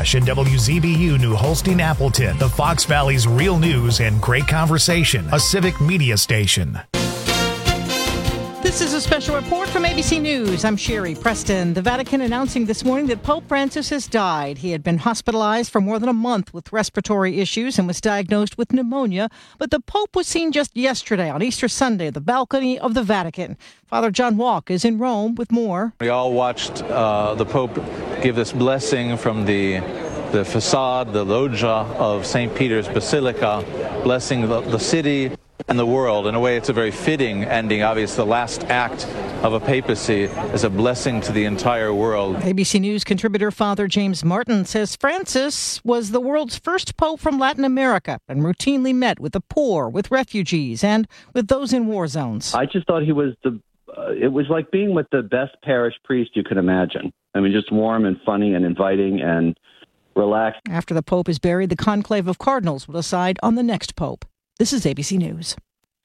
McIntosh and WZBU New Holstein Appleton, the Fox Valley's real news and great conversation, a civic media station. This is a special report from ABC News. I'm Sherry Preston. The Vatican announcing this morning that Pope Francis has died. He had been hospitalized for more than a month with respiratory issues and was diagnosed with pneumonia. But the Pope was seen just yesterday on Easter Sunday at the balcony of the Vatican. Father John Walk is in Rome with more. We all watched the Pope give this blessing from the facade, the loggia of St. Peter's Basilica, blessing the city and the world. In a way, it's a very fitting ending. Obviously, the last act of a papacy is a blessing to the entire world. ABC News contributor Father James Martin says Francis was the world's first pope from Latin America and routinely met with the poor, with refugees, and with those in war zones. I just thought he was it was like being with the best parish priest you could imagine. I mean, just warm and funny and inviting and relaxed. After the Pope is buried, the conclave of cardinals will decide on the next pope. This is ABC News.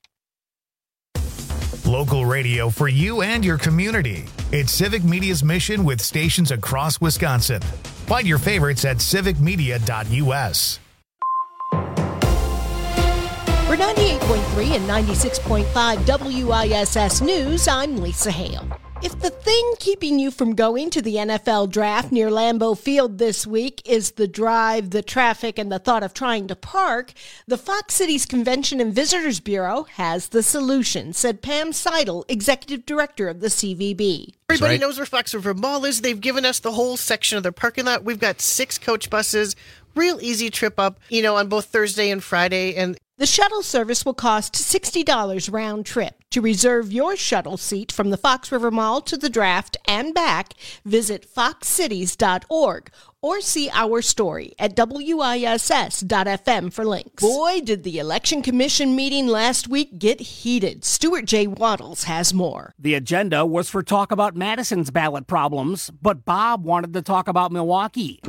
Local radio for you and your community. It's Civic Media's mission with stations across Wisconsin. Find your favorites at civicmedia.us. For 98.3 and 96.5 WISS News, I'm Lisa Hale. If the thing keeping you from going to the NFL draft near Lambeau Field this week is the drive, the traffic, and the thought of trying to park, the Fox Cities Convention and Visitors Bureau has the solution, said Pam Seidel, Executive Director of the CVB. Everybody knows where Fox River Mall is. They've given us the whole section of their parking lot. We've got 6 coach buses, real easy trip up, on both Thursday and Friday. And the shuttle service will cost $60 round trip. To reserve your shuttle seat from the Fox River Mall to the draft and back, visit foxcities.org or see our story at WISS.FM for links. Boy, did the Election Commission meeting last week get heated. Stuart J. Waddles has more. The agenda was for talk about Madison's ballot problems, but Bob wanted to talk about Milwaukee.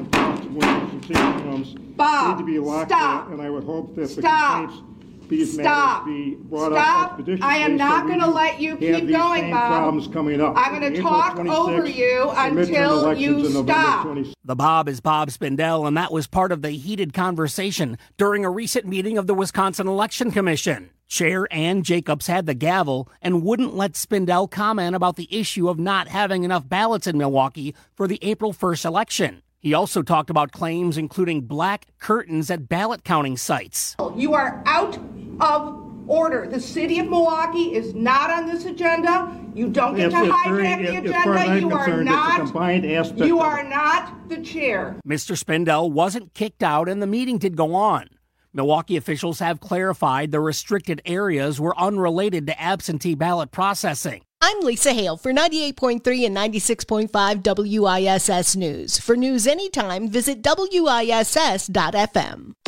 Bob, need to be locked stop. And I would hope that stop. Stop. Be brought up expeditiously. I am not going to let you keep going, Bob. Problems coming up. I'm going to talk over you until you stop. The Bob is Bob Spindell, and that was part of the heated conversation during a recent meeting of the Wisconsin Election Commission. Chair Ann Jacobs had the gavel and wouldn't let Spindell comment about the issue of not having enough ballots in Milwaukee for the April 1st election. He also talked about claims including black curtains at ballot counting sites. You are out of order. The city of Milwaukee is not on this agenda. You don't get to hijack the agenda. You are not the chair. Mr. Spindell wasn't kicked out and the meeting did go on. Milwaukee officials have clarified the restricted areas were unrelated to absentee ballot processing. I'm Lisa Hale for 98.3 and 96.5 WISS News. For news anytime, visit WISS.FM.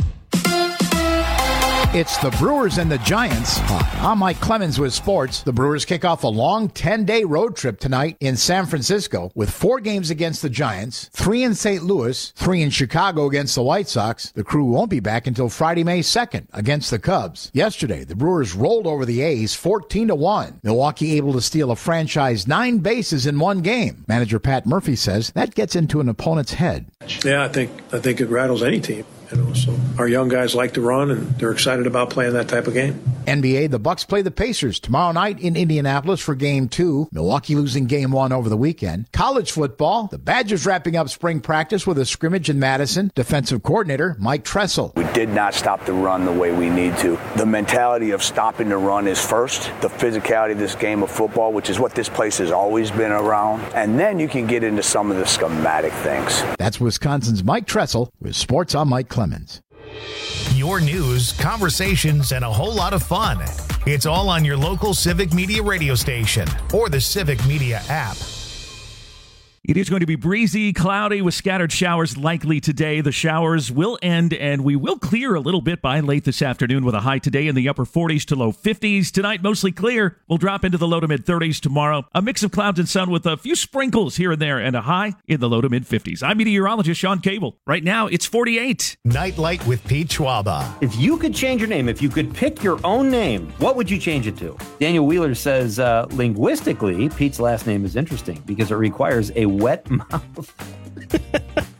It's the Brewers and the Giants. Hi, I'm Mike Clemens with sports. The Brewers kick off a long 10-day road trip tonight in San Francisco with 4 games against the Giants, 3 in St. Louis, 3 in Chicago against the White Sox. The crew won't be back until Friday, May 2nd against the Cubs. Yesterday, the Brewers rolled over the A's 14-1. Milwaukee able to steal a franchise 9 bases in one game. Manager Pat Murphy says that gets into an opponent's head. Yeah, I think it rattles any team. So our young guys like to run, and they're excited about playing that type of game. NBA, the Bucks play the Pacers tomorrow night in Indianapolis for Game 2. Milwaukee losing Game 1 over the weekend. College football, the Badgers wrapping up spring practice with a scrimmage in Madison. Defensive coordinator Mike Tressel. We did not stop the run the way we need to. The mentality of stopping the run is first. The physicality of this game of football, which is what this place has always been around. And then you can get into some of the schematic things. That's Wisconsin's Mike Tressel with Sports on Mike Clemens. Your news, conversations, and a whole lot of fun. It's all on your local Civic Media radio station or the Civic Media app. It is going to be breezy, cloudy with scattered showers likely today. The showers will end and we will clear a little bit by late this afternoon with a high today in the upper 40s to low 50s. Tonight, mostly clear. We'll drop into the low to mid 30s tomorrow. A mix of clouds and sun with a few sprinkles here and there and a high in the low to mid 50s. I'm meteorologist Sean Cable. Right now, it's 48. Nightlight with Pete Schwaba. If you could change your name, if you could pick your own name, what would you change it to? Daniel Wheeler says, linguistically, Pete's last name is interesting because it requires a wet mouth.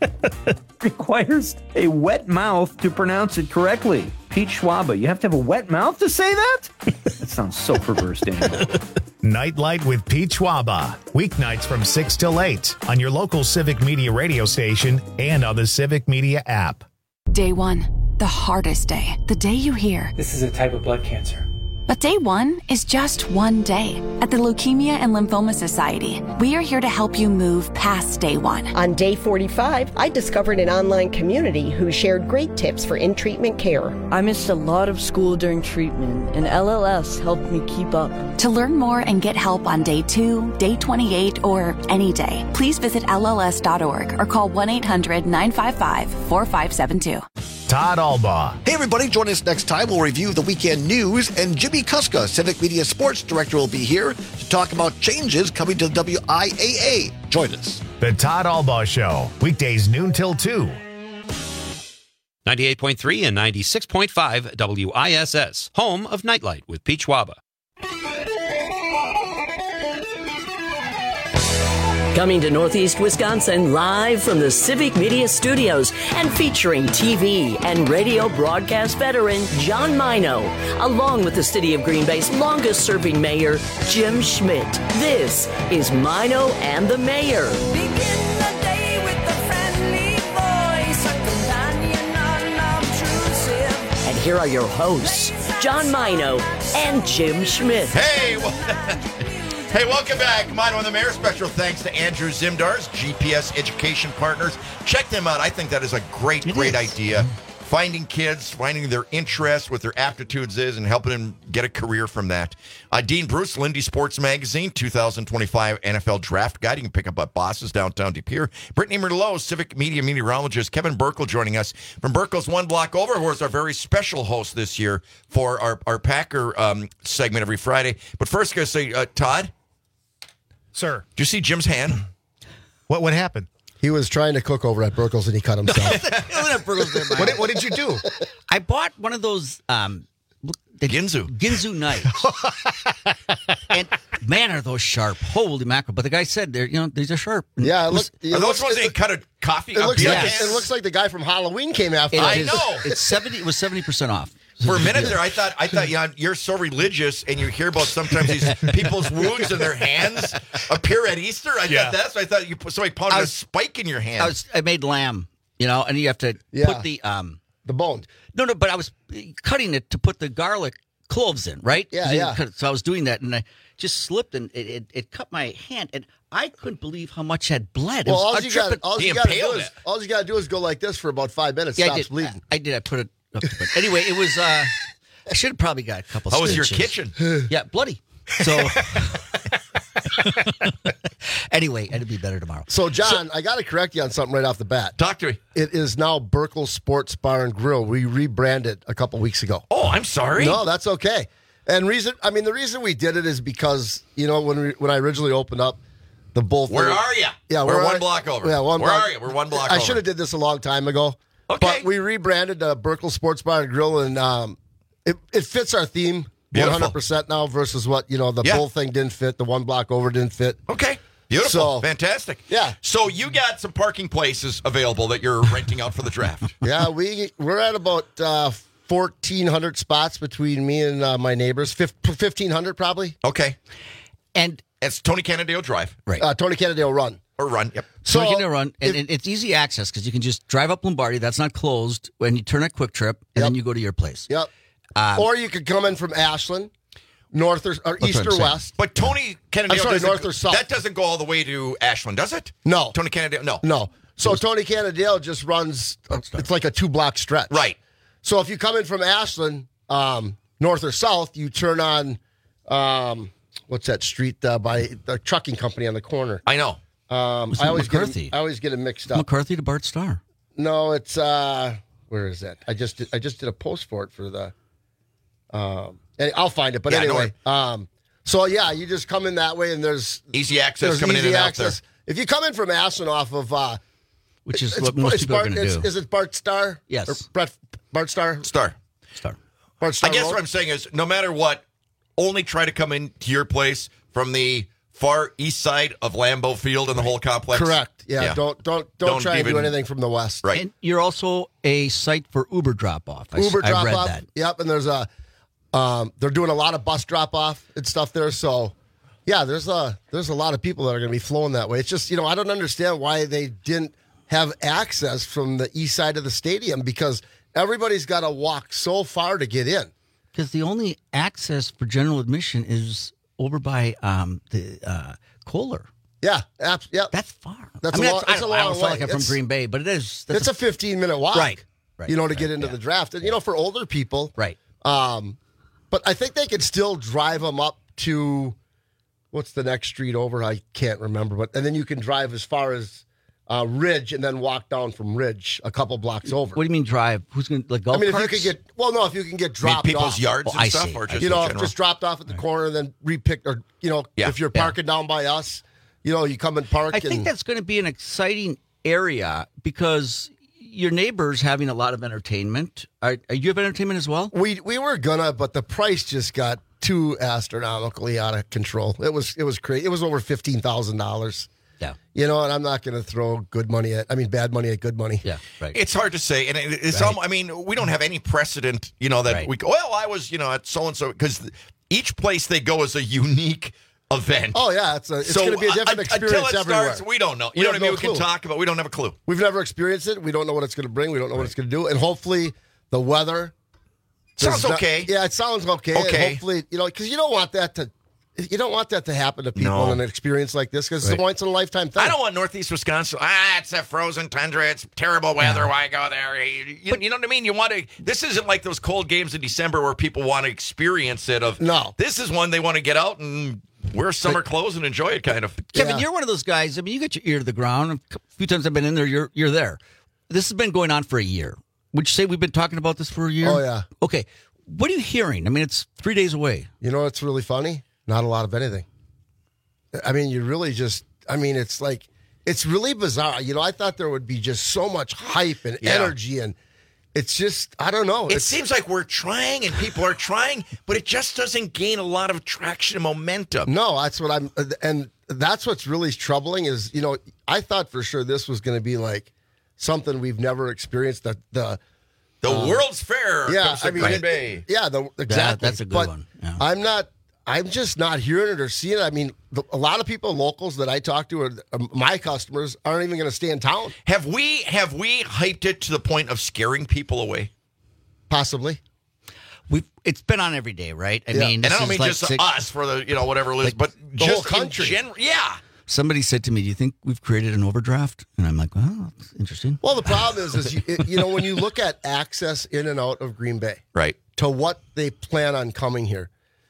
Requires a wet mouth to pronounce it correctly. Pete Schwaba, you have to have a wet mouth to say that? That sounds so perverse, Daniel. Nightlight with Pete Schwaba. Weeknights from 6 till 8 on your local Civic Media radio station and on the Civic Media app. Day 1, the hardest day. The day you hear, "This is a type of blood cancer." But day 1 is just one day. At the Leukemia and Lymphoma Society, we are here to help you move past day 1. On day 45, I discovered an online community who shared great tips for in-treatment care. I missed a lot of school during treatment, and LLS helped me keep up. To learn more and get help on day 2, day 28, or any day, please visit LLS.org or call 1-800-955-4572. Todd Albaugh. Hey, everybody. Join us next time. We'll review the weekend news, and Jimmy Kuska, Civic Media Sports Director, will be here to talk about changes coming to the WIAA. Join us. The Todd Albaugh Show. Weekdays noon till 2. 98.3 and 96.5 WISS. Home of Nightlight with Pete Schwaba. Coming to Northeast Wisconsin live from the Civic Media Studios and featuring TV and radio broadcast veteran John Mino, along with the city of Green Bay's longest-serving mayor, Jim Schmidt. This is Mino and the Mayor. And here are your hosts, John Mino and Jim Schmidt. Hey, hey, welcome back. Mine on the Mayor. Special thanks to Andrew Zimdars, GPS Education Partners. Check them out. I think that is a great idea. Finding kids, finding their interests, what their aptitudes is, and helping them get a career from that. Dean Bruce, Lindy Sports Magazine, 2025 NFL Draft Guide. You can pick up at Bosses, downtown De Pere. Brittany Merlot, Civic Media meteorologist. Kevin Burkle joining us from Burkle's One Block Over, who is our very special host this year for our Packer segment every Friday. But first, I'm going to say, Todd? Sir. Did you see Jim's hand? What happened? He was trying to cook over at Burkle's and he cut himself. What did you do? I bought one of those Ginsu knives. And man, are those sharp. Holy mackerel. But the guy said these are sharp. Yeah, are those ones that cut a coffee? It looks like the guy from Halloween came after. I know. It was 70% off. For a minute there, I thought, you're so religious, and you hear about sometimes these people's wounds in their hands appear at Easter. I thought somebody pounded a spike in your hand. I made lamb, and you have to put the bone. No, but I was cutting it to put the garlic cloves in, right? Yeah. So I was doing that, and I just slipped, and it cut my hand, and I couldn't believe how much had bled. Well, all you got to do is go like this for about 5 minutes. Yeah, stops bleeding. I did. I put it. Anyway, it was. I should have probably got a couple. How was stitches. your kitchen? Yeah, bloody. So anyway, it'll be better tomorrow. So, John, I got to correct you on something right off the bat. Talk to me. It is now Burkle Sports Bar and Grill. We rebranded a couple weeks ago. Oh, I'm sorry. No, that's okay. And the reason we did it is because when I originally opened up. Where are you? Yeah, we're one block over. Yeah, Where are you? We're one block over. I should have did this a long time ago. Okay. But we rebranded Burkle Sports Bar and Grill, and it fits our theme 100% now versus what, the whole thing didn't fit, the one block over didn't fit. Okay. Beautiful. Fantastic. Yeah. So you got some parking places available that you're renting out for the draft. Yeah, we're at about 1,400 spots between me and my neighbors. 1,500 probably. Okay. And it's Tony Cannondale Drive. Right. Tony Cannondale Run. Or Run, yep. So you can run, and it's easy access because you can just drive up Lombardi. That's not closed. When you turn at Quick Trip, and then you go to your place. Yep. Or you could come in from Ashland, north or east or west. But Tony Cannondale north or south. That doesn't go all the way to Ashland, does it? No. Tony Cannondale, no. So Tony Cannondale just runs. It's like a 2-block stretch. Right. So if you come in from Ashland, north or south, you turn on. What's that street by the trucking company on the corner? I know. I always get it mixed up. McCarthy to Bart Starr. No, it's where is that? I just did a post for it for the. I'll find it, but anyway. So yeah, you just come in that way, and there's easy access coming in and out there. If you come in from Ashland off of, which is what most people are going to do. Is it Bart Starr? Yes. Or Bart Starr. Star. Bart Starr. I guess what I'm saying is, no matter what, only try to come into your place from the far east side of Lambeau Field and the whole complex. Correct. Yeah. Don't try and do anything from the west. Right. And you're also a site for Uber drop-off. I read that. Yep. And there's they're doing a lot of bus drop-off and stuff there. So, yeah, there's a lot of people that are going to be flowing that way. It's just, I don't understand why they didn't have access from the east side of the stadium, because everybody's got to walk so far to get in. Because the only access for general admission is over by the Kohler. Yeah, yeah. That's far. That's I a long way. I don't feel like I'm from Green Bay, but it is. It's a 15-minute walk. Right. To get into the draft. And, for older people. Right. But I think they could still drive them up to, what's the next street over? I can't remember. And then you can drive as far as Ridge and then walk down from Ridge a couple blocks over. What do you mean drive? Who's going to, golf carts? If you could if you can get dropped people's off. yards and stuff? Or just just dropped off at the corner and then repicked, or, if you're parking down by us, you come and park. I think that's going to be an exciting area because your neighbor's having a lot of entertainment. Are you have entertainment as well? We were gonna, but the price just got too astronomically out of control. It was crazy. It was over $15,000. Yeah. And I'm not going to throw bad money at good money. Yeah, right. It's hard to say. And it's we don't have any precedent, that we go, I was, at so-and-so, because each place they go is a unique event. Oh, yeah. It's going to be a different experience until it everywhere. Starts, we don't know. You know what I mean? We can talk about, we don't have a clue. We've never experienced it. We don't know what it's going to bring. We don't know what it's going to do. And hopefully the weather sounds okay. Yeah, it sounds okay. And hopefully, because you don't want that to happen to people in an experience like this, because it's a once-in-a-lifetime thing. I don't want Northeast Wisconsin. It's a frozen tundra. It's terrible weather. Why go there? You know what I mean? You want to. This isn't like those cold games in December where people want to experience it. No. This is one they want to get out and wear summer clothes and enjoy it, kind of. Kevin, you're one of those guys. You got your ear to the ground. A few times I've been in there, you're there. This has been going on for a year. Would you say we've been talking about this for a year? Oh, yeah. Okay. What are you hearing? It's 3 days away. You know what's really funny? Not a lot of anything. You really just, it's like, it's really bizarre. I thought there would be just so much hype and energy, and it's just, I don't know. It seems like we're trying and people are trying, but it just doesn't gain a lot of traction and momentum. No, and that's what's really troubling is, I thought for sure this was going to be like something we've never experienced, the World's Fair. Yeah, Green Bay. Yeah, exactly. That's a good one. Yeah. I'm just not hearing it or seeing it. A lot of people, locals that I talk to, my customers, aren't even going to stay in town. Have we hyped it to the point of scaring people away? Possibly. It's been on every day, right? And I don't mean just us for the whatever it is, but the just whole country. In general. Yeah. Somebody said to me, "Do you think we've created an overdraft?" And I'm like, "Well, that's interesting." Well, the problem is when you look at access in and out of Green Bay, right, to what they plan on coming here.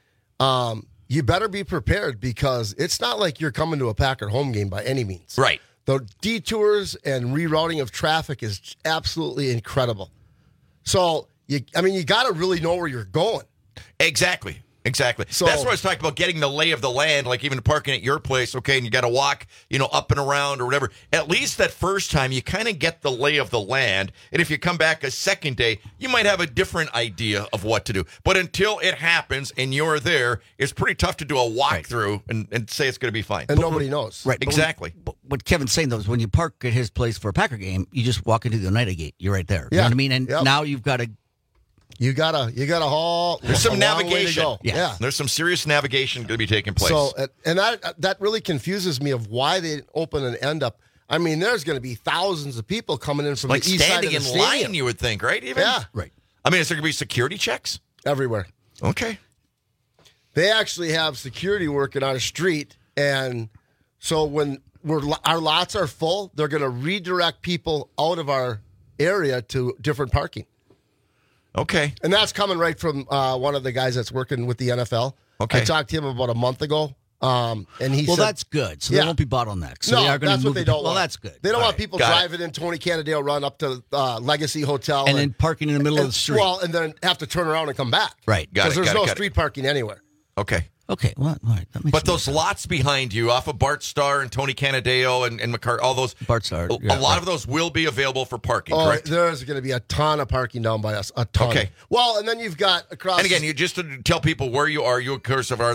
You better be prepared, because it's not like you're coming to a Packer home game by any means. Right. The detours and rerouting of traffic is absolutely incredible. So, you got to really know where you're going. Exactly. So that's what I was talking about, getting the lay of the land, like even parking at your place, okay, and you got to walk, up and around or whatever. At least that first time, you kind of get the lay of the land. And if you come back a second day, you might have a different idea of what to do. But until it happens and you're there, it's pretty tough to do a walkthrough and say it's going to be fine. And nobody knows. Right. Exactly. What Kevin's saying, though, is when you park at his place for a Packer game, you just walk into the Oneida Gate. You're right there. Yeah. You know what I mean? And now you've got to... You gotta haul. There's some navigation. Yeah. There's some serious navigation going to be taking place. So, and that really confuses me of why they open and end up. There's going to be thousands of people coming in from the east side of the stadium. Like standing in line, you would think, right? Even? Yeah. Right. Is there going to be security checks? Everywhere. Okay. They actually have security working on a street, and so when our lots are full, they're going to redirect people out of our area to different parking. Okay. And that's coming right from one of the guys that's working with the NFL. Okay. I talked to him about a month ago, and he said... Well, that's good. So there won't be bottlenecks. So no, they are that's what they don't want. Well, that's good. They don't want people driving in Tony Cannondale Run up to Legacy Hotel. And then parking in the middle of the street. Well, and then have to turn around and come back. Right. Because there's no street parking anywhere. Okay. Okay, well, all right. That makes but those lots behind you, off of Bart Starr and Tony Cannondale and McCarthy, all those... Bart Starr. A lot of those will be available for parking, Oh, correct? There's going to be a ton of parking down by us. A ton. Okay. Well, and then you've got across... And again, you just to tell people where you are, you, of course, have everything.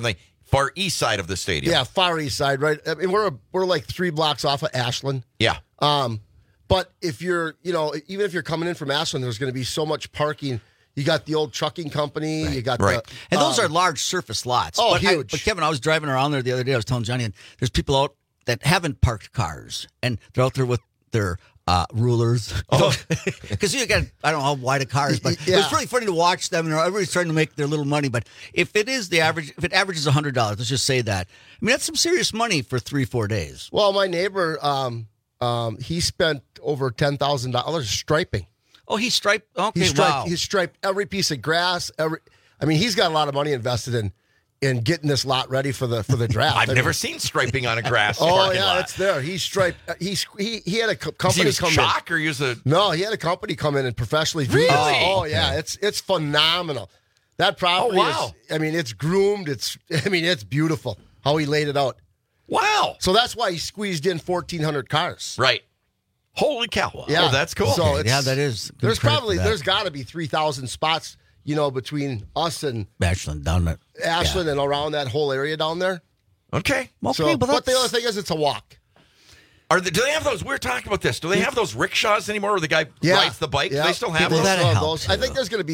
far east side of the stadium. Yeah, far east side, right? I mean, we're like 3 blocks off of Ashland. Yeah. But if you're, even if you're coming in from Ashland, there's going to be so much parking. You got the old trucking company. Right. You got Right. And those are large surface lots. Oh, but huge. But Kevin, I was driving around there the other day. I was telling Johnny, and there's people out that haven't parked cars, and they're out there with their rulers. Because you got, I don't know how wide a car is, but it's really funny to watch them, and everybody's trying to make their little money. But if it averages $100, let's just say that. I mean, that's some serious money for 3-4 days. Well, my neighbor, he spent over $10,000 striping. Oh, he striped? Okay, He striped every piece of grass. He's got a lot of money invested in getting this lot ready for the draft. I've never seen striping on a grass Oh parking yeah, lot. it's there. He striped. He had a company Is he come chalk in. or use a? No, he had a company come in and professionally do Really? this. Oh yeah, it's phenomenal. That property wow. it's groomed. It's beautiful how he laid it out. Wow. So that's why he squeezed in 1,400 cars. Right. Holy cow! Yeah, oh, that's cool. So that is. There's got to be 3,000 spots. Between us and Ashland down there. Ashland and around that whole area down there. Okay. So, but the other thing is, it's a walk. Do they have those? We're talking about this. Do they have those rickshaws anymore where the guy rides the bike? Yeah. Do they still have People those? still have those. I think there's going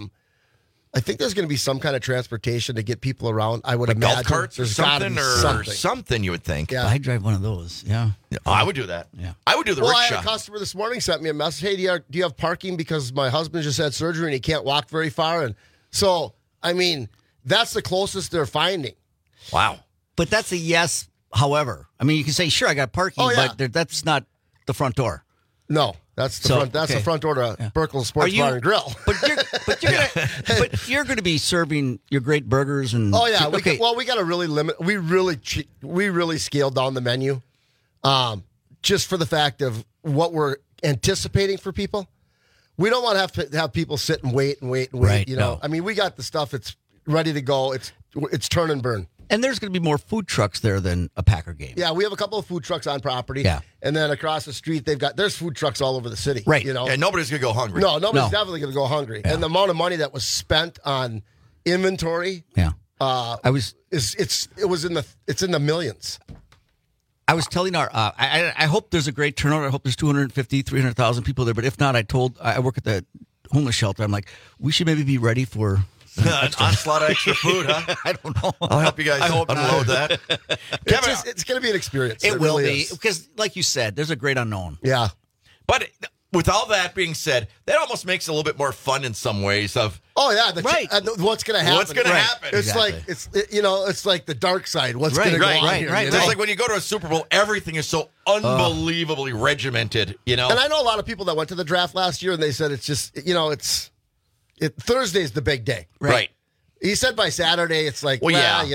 to be some kind of transportation to get people around. I would like imagine. golf carts or There's gotta something, be something you would think. Yeah. I drive one of those. Yeah. Oh, I would do that. Yeah. I would do the I rickshaw. had a customer this morning sent me a message. Hey, do you have parking because my husband just had surgery and he can't walk very far? And so, that's the closest they're finding. Wow. But that's a yes. However, you can say, sure, I got parking, but that's not the front door. No, that's the front. That's the front door to Burkle Sports Bar and Grill. But you're going to be serving your great burgers and. Oh yeah. We got to really limit. We really scaled down the menu, just for the fact of what we're anticipating for people. We don't want to have people sit and wait. Right, No. We got the stuff. It's ready to go. It's turn and burn. And there's going to be more food trucks there than a Packer game. Yeah, we have a couple of food trucks on property. Yeah. And then across the street, there's food trucks all over the city. Right. Yeah, nobody's going to go hungry. No, nobody's definitely going to go hungry. Yeah. And the amount of money that was spent on inventory. Yeah. It's in the millions. I was telling I hope there's a great turnout. I hope there's 250, 300,000 people there. But if not, I work at the homeless shelter. I'm like, we should maybe be ready for an onslaught of extra food, huh? I don't know. I'll help you guys unload that. Kevin, it's going to be an experience. It will be because, like you said, there's a great unknown. Yeah. But with all that being said, that almost makes it a little bit more fun in some ways. Oh yeah, right. What's going to happen? What's going to happen? It's exactly. it's like the dark side. What's going to go on here? Right. It's like when you go to a Super Bowl, everything is so unbelievably regimented. And I know a lot of people that went to the draft last year, and they said it's just Thursday's the big day. Right. He said by Saturday, it's like, who's that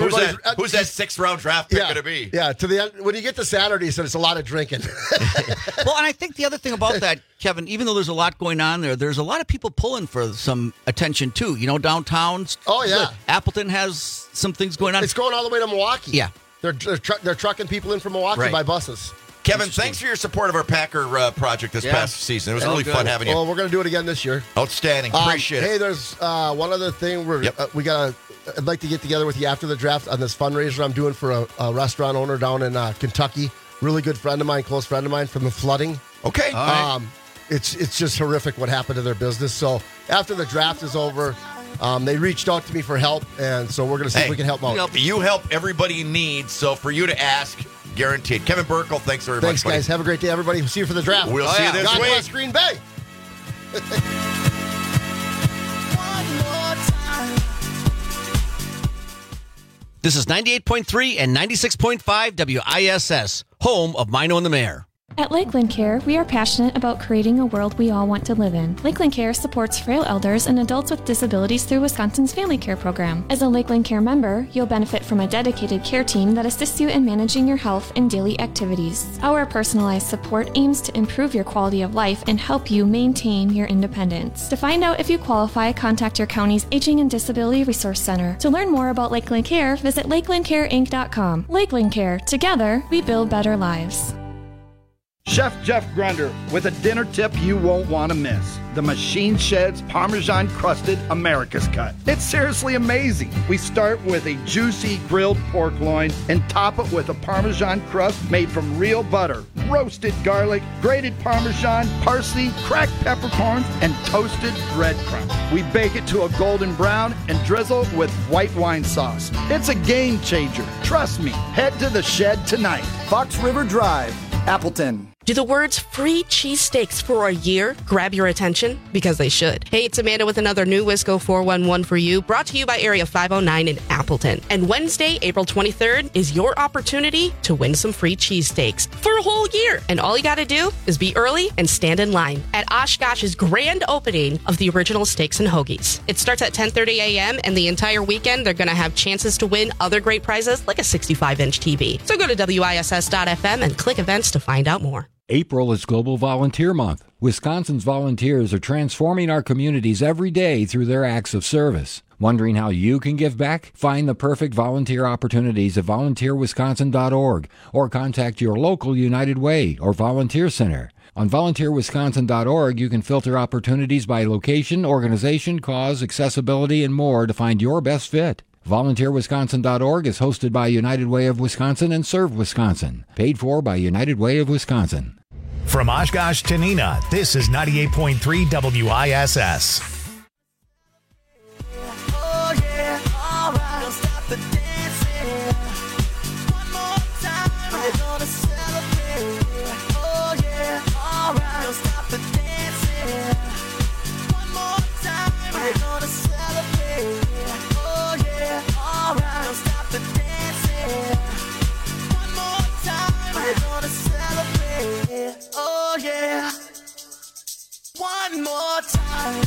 6th round draft pick going to be? Yeah, to the end, when you get to Saturday, he said it's a lot of drinking. Well, and I think the other thing about that, Kevin, even though there's a lot going on there's a lot of people pulling for some attention too. Downtown. Oh yeah, Appleton has some things going on. It's going all the way to Milwaukee. Yeah, they're trucking people in from Milwaukee by buses. Kevin, thanks for your support of our Packer project this past season. It was really fun having you. Well, we're going to do it again this year. Outstanding. Appreciate it. Hey, there's one other thing. I'd like to get together with you after the draft on this fundraiser I'm doing for a restaurant owner down in Kentucky. Really good friend of mine, close friend of mine from the flooding. Okay. It's just horrific what happened to their business. So after the draft is over, they reached out to me for help, and so we're going to see if we can help out. You help everybody in need, so for you to ask, guaranteed. Kevin Burkle, thanks very much. Thanks, guys. Have a great day, everybody. We'll see you for the draft. We'll see you this God week. bless Green Bay. This is 98.3 and 96.5 WISS, home of Mino and the Mayor. At Lakeland Care, we are passionate about creating a world we all want to live in. Lakeland Care supports frail elders and adults with disabilities through Wisconsin's Family Care Program. As a Lakeland Care member, you'll benefit from a dedicated care team that assists you in managing your health and daily activities. Our personalized support aims to improve your quality of life and help you maintain your independence. To find out if you qualify, contact your county's Aging and Disability Resource Center. To learn more about Lakeland Care, visit lakelandcareinc.com. Lakeland Care. Together, we build better lives. Chef Jeff Grunder with a dinner tip you won't want to miss. The Machine Shed's Parmesan-crusted America's Cut. It's seriously amazing. We start with a juicy grilled pork loin and top it with a Parmesan crust made from real butter, roasted garlic, grated Parmesan, parsley, cracked peppercorns, and toasted breadcrumbs. We bake it to a golden brown and drizzle with white wine sauce. It's a game changer. Trust me. Head to the Shed tonight. Fox River Drive, Appleton. Do the words free cheesesteaks for a year grab your attention? Because they should. Hey, it's Amanda with another new Wisco 411 for you, brought to you by Area 509 in Appleton. And Wednesday, April 23rd, is your opportunity to win some free cheesesteaks for a whole year. And all you got to do is be early and stand in line at Oshkosh's grand opening of the original Steaks and Hoagies. It starts at 10:30 a.m. and the entire weekend they're going to have chances to win other great prizes like a 65-inch TV. So go to WISS.FM and click events to find out more. April is Global Volunteer Month. Wisconsin's volunteers are transforming our communities every day through their acts of service. Wondering how you can give back? Find the perfect volunteer opportunities at volunteerwisconsin.org or contact your local United Way or volunteer center. On volunteerwisconsin.org, you can filter opportunities by location, organization, cause, accessibility, and more to find your best fit. VolunteerWisconsin.org is hosted by United Way of Wisconsin and Serve Wisconsin. Paid for by United Way of Wisconsin. From Oshkosh to Neenah, this is 98.3 WISS. Oh yeah, all right, don't stop the dancing. One more time, we're gonna celebrate. Oh yeah, all right, don't stop the dancing. One more time, we're gonna celebrate. Oh yeah, all right, don't stop the dancing. One more time, we're gonna celebrate. Oh yeah, one more time.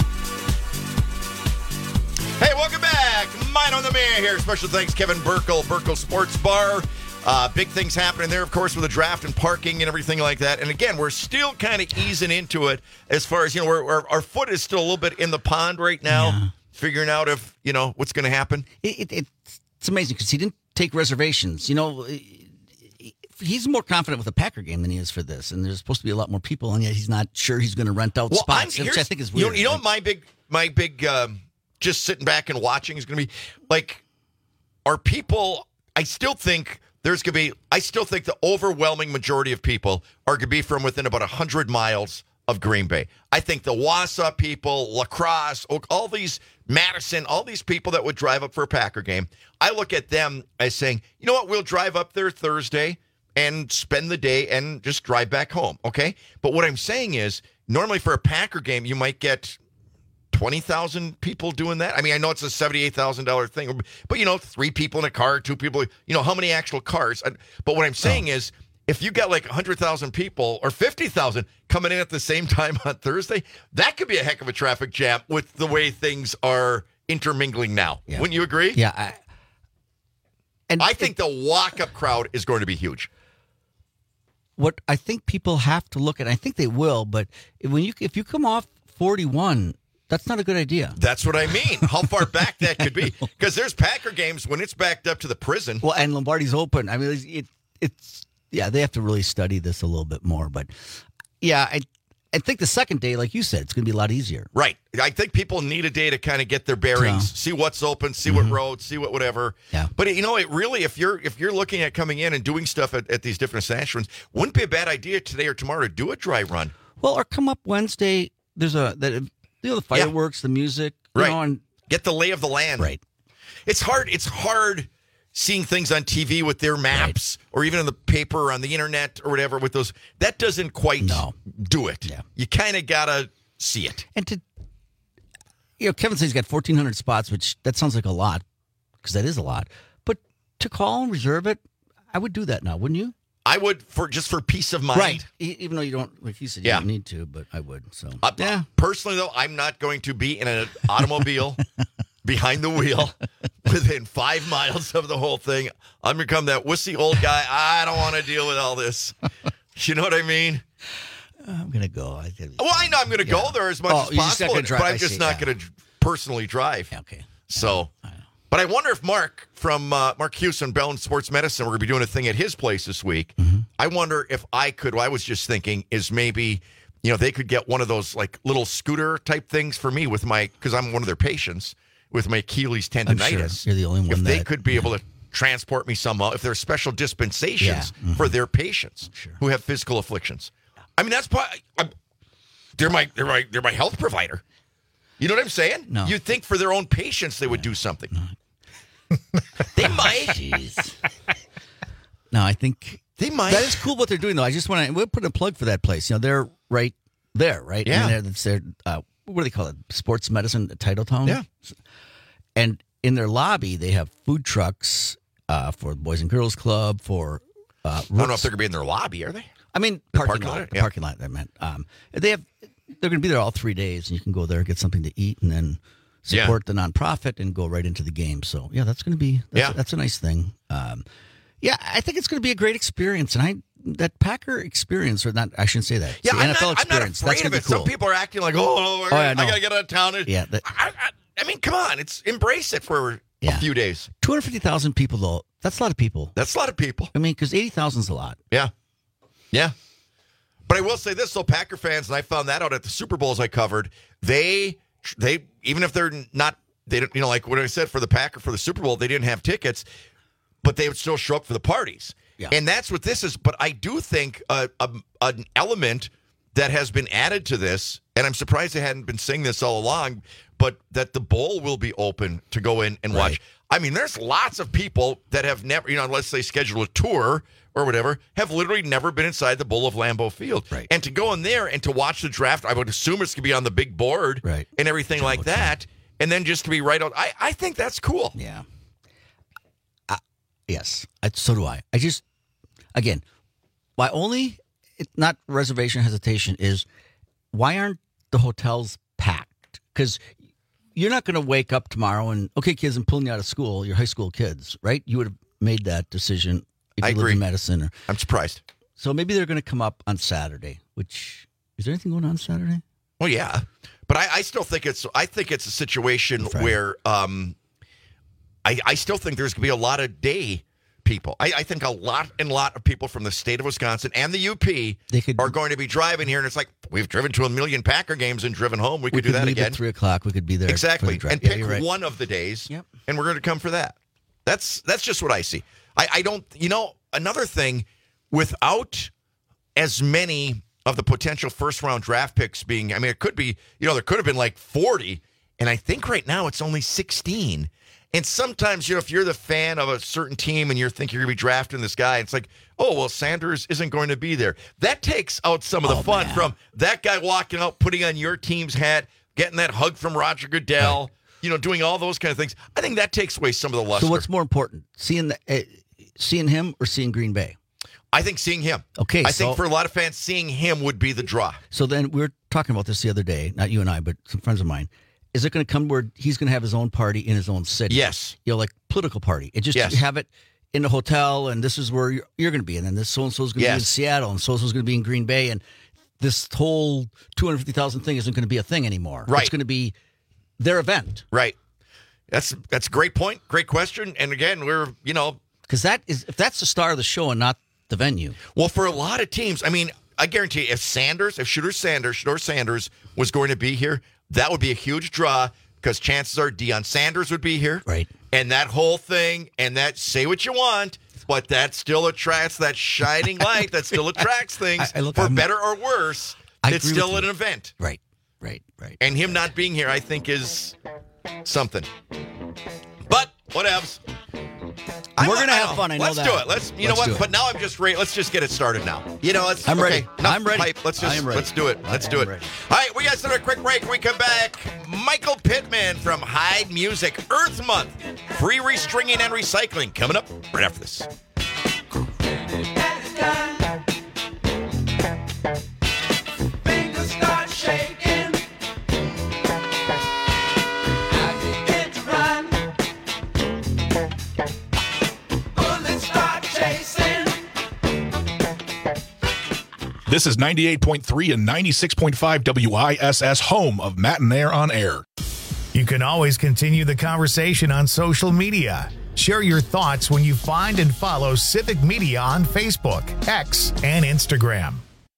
Hey, welcome back. Mine on the Man here. Special thanks, Kevin Burkle, Burkle Sports Bar. Big things happening there, of course, with the draft and parking and everything like that. And again, we're still kind of easing into it as far as, our foot is still a little bit in the pond right now, figuring out if, what's going to happen. It's amazing because he didn't take reservations. He's more confident with the Packer game than he is for this. And there's supposed to be a lot more people, and yet he's not sure he's going to rent out spots, which I think is weird. My big just sitting back and watching is going to be like, are people, I still think the overwhelming majority of people are going to be from within about 100 miles of Green Bay. I think the Wausau people, La Crosse, all these, Madison, all these people that would drive up for a Packer game, I look at them as saying, you know what, we'll drive up there Thursday and spend the day and just drive back home, okay? But what I'm saying is, normally for a Packer game, you might get 20,000 people doing that. I mean, I know it's a $78,000 thing, but, 3 people in a car, 2 people, how many actual cars? But what I'm saying is, if you got like 100,000 people or 50,000 coming in at the same time on Thursday, that could be a heck of a traffic jam with the way things are intermingling now. Yeah. Wouldn't you agree? Yeah. I think the walk-up crowd is going to be huge. What I think people have to look at, I think they will, but if you come off 41, that's not a good idea. That's what I mean. How far back that could be. Because there's Packer games when it's backed up to the prison. Well, and Lombardi's open. I mean, they have to really study this a little bit more. But, yeah, I think the second day, like you said, it's going to be a lot easier. Right. I think people need a day to kind of get their bearings, see what's open, see what roads, see what whatever. Yeah. But, it really, if you're looking at coming in and doing stuff at these different establishments, wouldn't be a bad idea today or tomorrow to do a dry run. Well, or come up Wednesday. There's the fireworks, the music, right? And get the lay of the land. Right. It's hard seeing things on TV with their maps, or even in the paper or on the internet or whatever with those. That doesn't quite do it. Yeah. You kind of gotta see it. And Kevin says he's got 1,400 spots, which that sounds like a lot because that is a lot. But to call and reserve it, I would do that now, wouldn't you? I would for peace of mind. Right. Even though you don't, like you said, you don't need to, but I would. So personally, though, I'm not going to be in an automobile behind the wheel within 5 miles of the whole thing. I'm going to become that wussy old guy. I don't want to deal with all this. You know what I mean? I'm going to go. Well, I know I'm going to go there as much as possible, but I'm just not going to personally drive. Okay. So, but I wonder if Mark from Mark Hughes from Bell and Sports Medicine, we're going to be doing a thing at his place this week. I wonder if I could. What I was just thinking is maybe, they could get one of those like little scooter type things for me because I'm one of their patients with my Achilles tendonitis. Sure you're the only one. If they could be able to transport me somehow, if there's special dispensations for their patients who have physical afflictions. I mean, that's probably they're my health provider. You know what I'm saying? No. You'd think for their own patients they would do something. They might. Jeez. No, I think they might. That is cool what they're doing, though. I just want to we'll put a plug for that place. They're right there, right? Yeah. And it's their what do they call it? Sports medicine at Titletown. Yeah. And in their lobby, they have food trucks for the Boys and Girls Club. For I don't know if they're going to be in their lobby, are they? I mean, parking lot. Yeah. Parking lot. I meant. They're going to be there all 3 days, and you can go there, get something to eat, and then support the nonprofit and go right into the game. So that's going to be that's a nice thing. I think it's going to be a great experience, and that Packer experience, or not, I shouldn't say that. Yeah, the NFL experience. I'm not afraid of it. Cool. Some people are acting like, I got to get out of town. Yeah, I mean, come on, embrace it for a few days. 250,000 people, though. That's a lot of people. That's a lot of people. I mean, because 80,000 is a lot. Yeah. Yeah. But I will say this, though, Packer fans, and I found that out at the Super Bowls I covered, they even if they're not, they don't, like what I said for the Packer for the Super Bowl, they didn't have tickets, but they would still show up for the parties. Yeah. And that's what this is. But I do think an element that has been added to this, and I'm surprised they hadn't been saying this all along, but that the bowl will be open to go in and watch. I mean, there's lots of people that have never, unless they schedule a tour or whatever, have literally never been inside the bowl of Lambeau Field. Right. And to go in there and to watch the draft, I would assume it's going to be on the big board and everything like that. And then just to be right out, I think that's cool. Yeah. Yes, so do I. I just, again, my only, not reservation hesitation is, why aren't the hotels packed? Because you're not going to wake up tomorrow and, okay, kids, I'm pulling you out of school, you're high school kids, right? You would have made that decision if you lived in Medicine. I'm surprised. So maybe they're going to come up on Saturday, which, is there anything going on Saturday? Well, yeah. But I still think it's a situation where I still think there's going to be a lot of day people. I think a lot of people from the state of Wisconsin and the UP are going to be driving here, and it's like, we've driven to 1 million Packer games and driven home. We could do that leave again. At 3 o'clock, we could be there. Exactly. And pick one of the days, and we're going to come for that. That's just what I see. I don't, another thing, without as many of the potential first-round draft picks being, I mean, it could be, there could have been like 40, and I think right now it's only 16. And sometimes, if you're the fan of a certain team and you're thinking you're going to be drafting this guy, it's like, oh, well, Sanders isn't going to be there. That takes out some of the fun from that guy walking out, putting on your team's hat, getting that hug from Roger Goodell, doing all those kind of things. I think that takes away some of the luster. So what's more important, seeing him or seeing Green Bay? I think seeing him. Okay, I think for a lot of fans, seeing him would be the draw. So then we were talking about this the other day, not you and I, but some friends of mine. Is it going to come where he's going to have his own party in his own city? Yes. Like political party. It just you have it in a hotel, and this is where you're going to be, and then this so-and-so is going to be in Seattle, and so-and-so is going to be in Green Bay, and this whole 250,000 thing isn't going to be a thing anymore. Right. It's going to be their event. Right. That's a great point. Great question. And again, we're, because if that's the star of the show and not the venue. Well, for a lot of teams, I mean, I guarantee you, if Shedeur Sanders was going to be here, that would be a huge draw, because chances are Deion Sanders would be here. Right. And that whole thing, and that, say what you want, but that still attracts that shining light that still attracts things for better or worse. It's still an event. Right. And him not being here, I think, is something. But whatevs. We're going to have fun. I know Let's that. do it. Let's do it. But now I'm just ready. Let's just get it started now. I'm ready. I'm ready. Hype. Let's do it. Let's do it. All right, we got to start a quick break. When we come back, Michael Pittman from Hyde Music, Earth Month, free restringing and recycling, coming up right after this. Fingers start shaking. I begin to run. Bullets start chasing. This is 98.3 and 96.5 WISS, home of Matt and Air on Air. You can always continue the conversation on social media. Share your thoughts when you find and follow Civic Media on Facebook, X, and Instagram.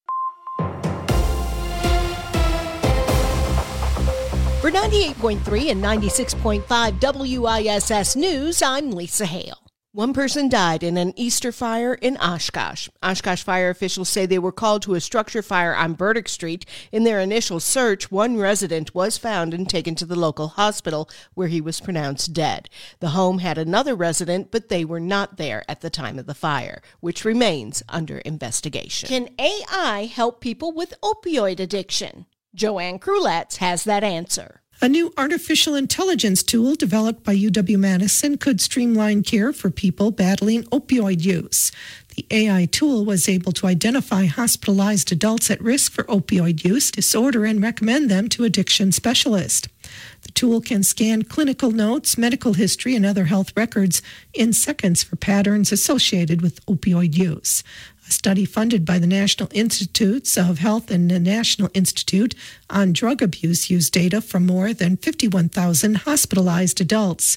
For 98.3 and 96.5 WISS News, I'm Lisa Hale. One person died in an Easter fire in Oshkosh. Oshkosh fire officials say they were called to a structure fire on Burdick Street. In their initial search, one resident was found and taken to the local hospital where he was pronounced dead. The home had another resident, but they were not there at the time of the fire, which remains under investigation. Can AI help people with opioid addiction? Joanne Krulatz has that answer. A new artificial intelligence tool developed by UW-Madison could streamline care for people battling opioid use. The AI tool was able to identify hospitalized adults at risk for opioid use disorder and recommend them to addiction specialists. The tool can scan clinical notes, medical history, and other health records in seconds for patterns associated with opioid use. A study funded by the National Institutes of Health and the National Institute on Drug Abuse used data from more than 51,000 hospitalized adults,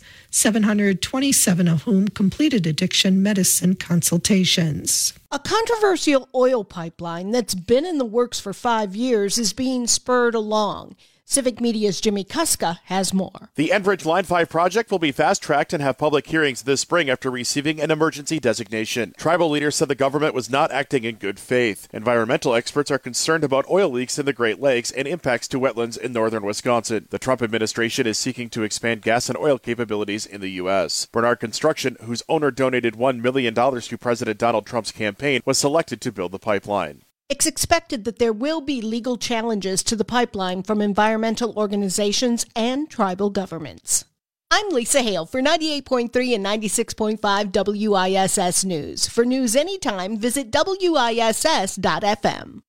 727 of whom completed addiction medicine consultations. A controversial oil pipeline that's been in the works for 5 years is being spurred along. Civic Media's Jimmy Kuska has more. The Enbridge Line 5 project will be fast-tracked and have public hearings this spring after receiving an emergency designation. Tribal leaders said the government was not acting in good faith. Environmental experts are concerned about oil leaks in the Great Lakes and impacts to wetlands in northern Wisconsin. The Trump administration is seeking to expand gas and oil capabilities in the U.S. Bernard Construction, whose owner donated $1 million to President Donald Trump's campaign, was selected to build the pipeline. It's expected that there will be legal challenges to the pipeline from environmental organizations and tribal governments. I'm Lisa Hale for 98.3 and 96.5 WISS News. For news anytime, visit WISS.FM.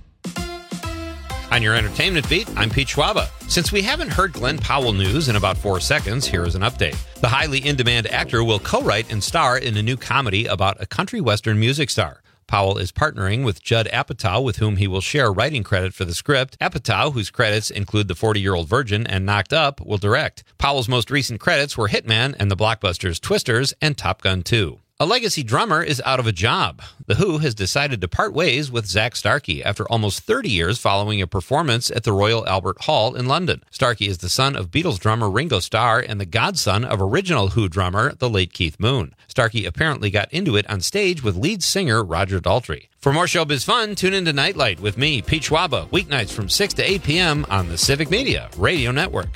On your entertainment beat, I'm Pete Schwaba. Since we haven't heard Glenn Powell news in about 4 seconds, here is an update. The highly in-demand actor will co-write and star in a new comedy about a country western music star. Powell is partnering with Judd Apatow, with whom he will share writing credit for the script. Apatow, whose credits include The 40-Year-Old Virgin and Knocked Up, will direct. Powell's most recent credits were Hitman and the blockbusters Twisters and Top Gun 2. A legacy drummer is out of a job. The Who has decided to part ways with Zak Starkey after almost 30 years following a performance at the Royal Albert Hall in London. Starkey is the son of Beatles drummer Ringo Starr and the godson of original Who drummer, the late Keith Moon. Starkey apparently got into it on stage with lead singer Roger Daltrey. For more showbiz fun, tune into Nightlight with me, Pete Schwaba, weeknights from 6 to 8 p.m. on the Civic Media Radio Network.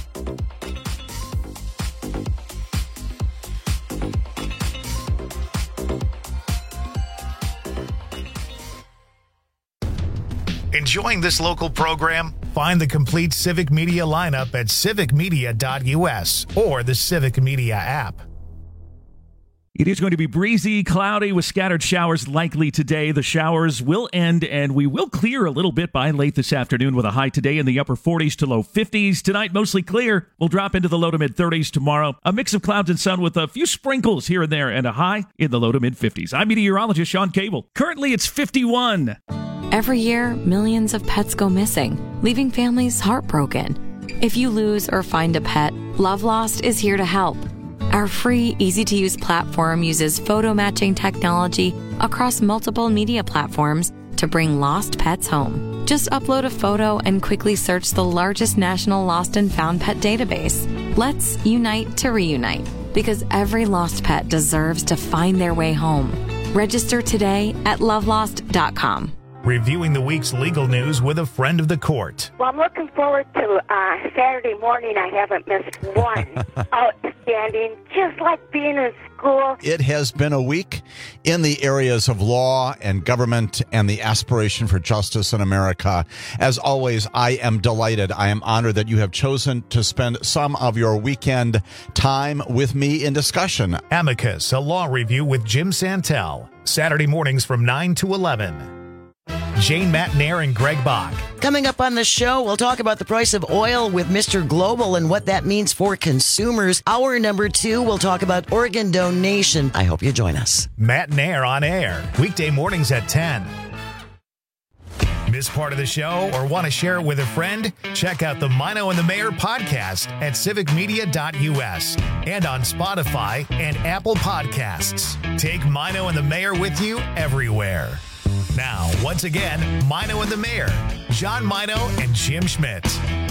Enjoying this local program? Find the complete Civic Media lineup at civicmedia.us or the Civic Media app. It is going to be breezy, cloudy with scattered showers likely today. The showers will end and we will clear a little bit by late this afternoon with a high today in the upper 40s to low 50s. Tonight, mostly clear. We'll drop into the low to mid 30s tomorrow. A mix of clouds and sun with a few sprinkles here and there and a high in the low to mid 50s. I'm meteorologist Sean Cable. Currently, it's 51. Every year, millions of pets go missing, leaving families heartbroken. If you lose or find a pet, Love Lost is here to help. Our free, easy-to-use platform uses photo matching technology across multiple media platforms to bring lost pets home. Just upload a photo and quickly search the largest national lost and found pet database. Let's unite to reunite, because every lost pet deserves to find their way home. Register today at lovelost.com. Reviewing the week's legal news with a friend of the court. Well, I'm looking forward to Saturday morning. I haven't missed one. Outstanding, just like being in school. It has been a week in the areas of law and government and the aspiration for justice in America. As always, I am delighted. I am honored that you have chosen to spend some of your weekend time with me in discussion. Amicus, a law review with Jim Santel. Saturday mornings from 9 to 11. Jane Matnair and Greg Bach. Coming up on the show, we'll talk about the price of oil with Mr. Global and what that means for consumers. Hour number 2, we'll talk about organ donation. I hope you join us. Matnair on air, weekday mornings at 10. this part of the show or want to share it with a friend? Check out the Mino and the Mayor podcast at civicmedia.us and on Spotify and Apple Podcasts. Take Mino and the Mayor with you everywhere. Now, once again, Mino and the Mayor, John Mino and Jim Schmidt.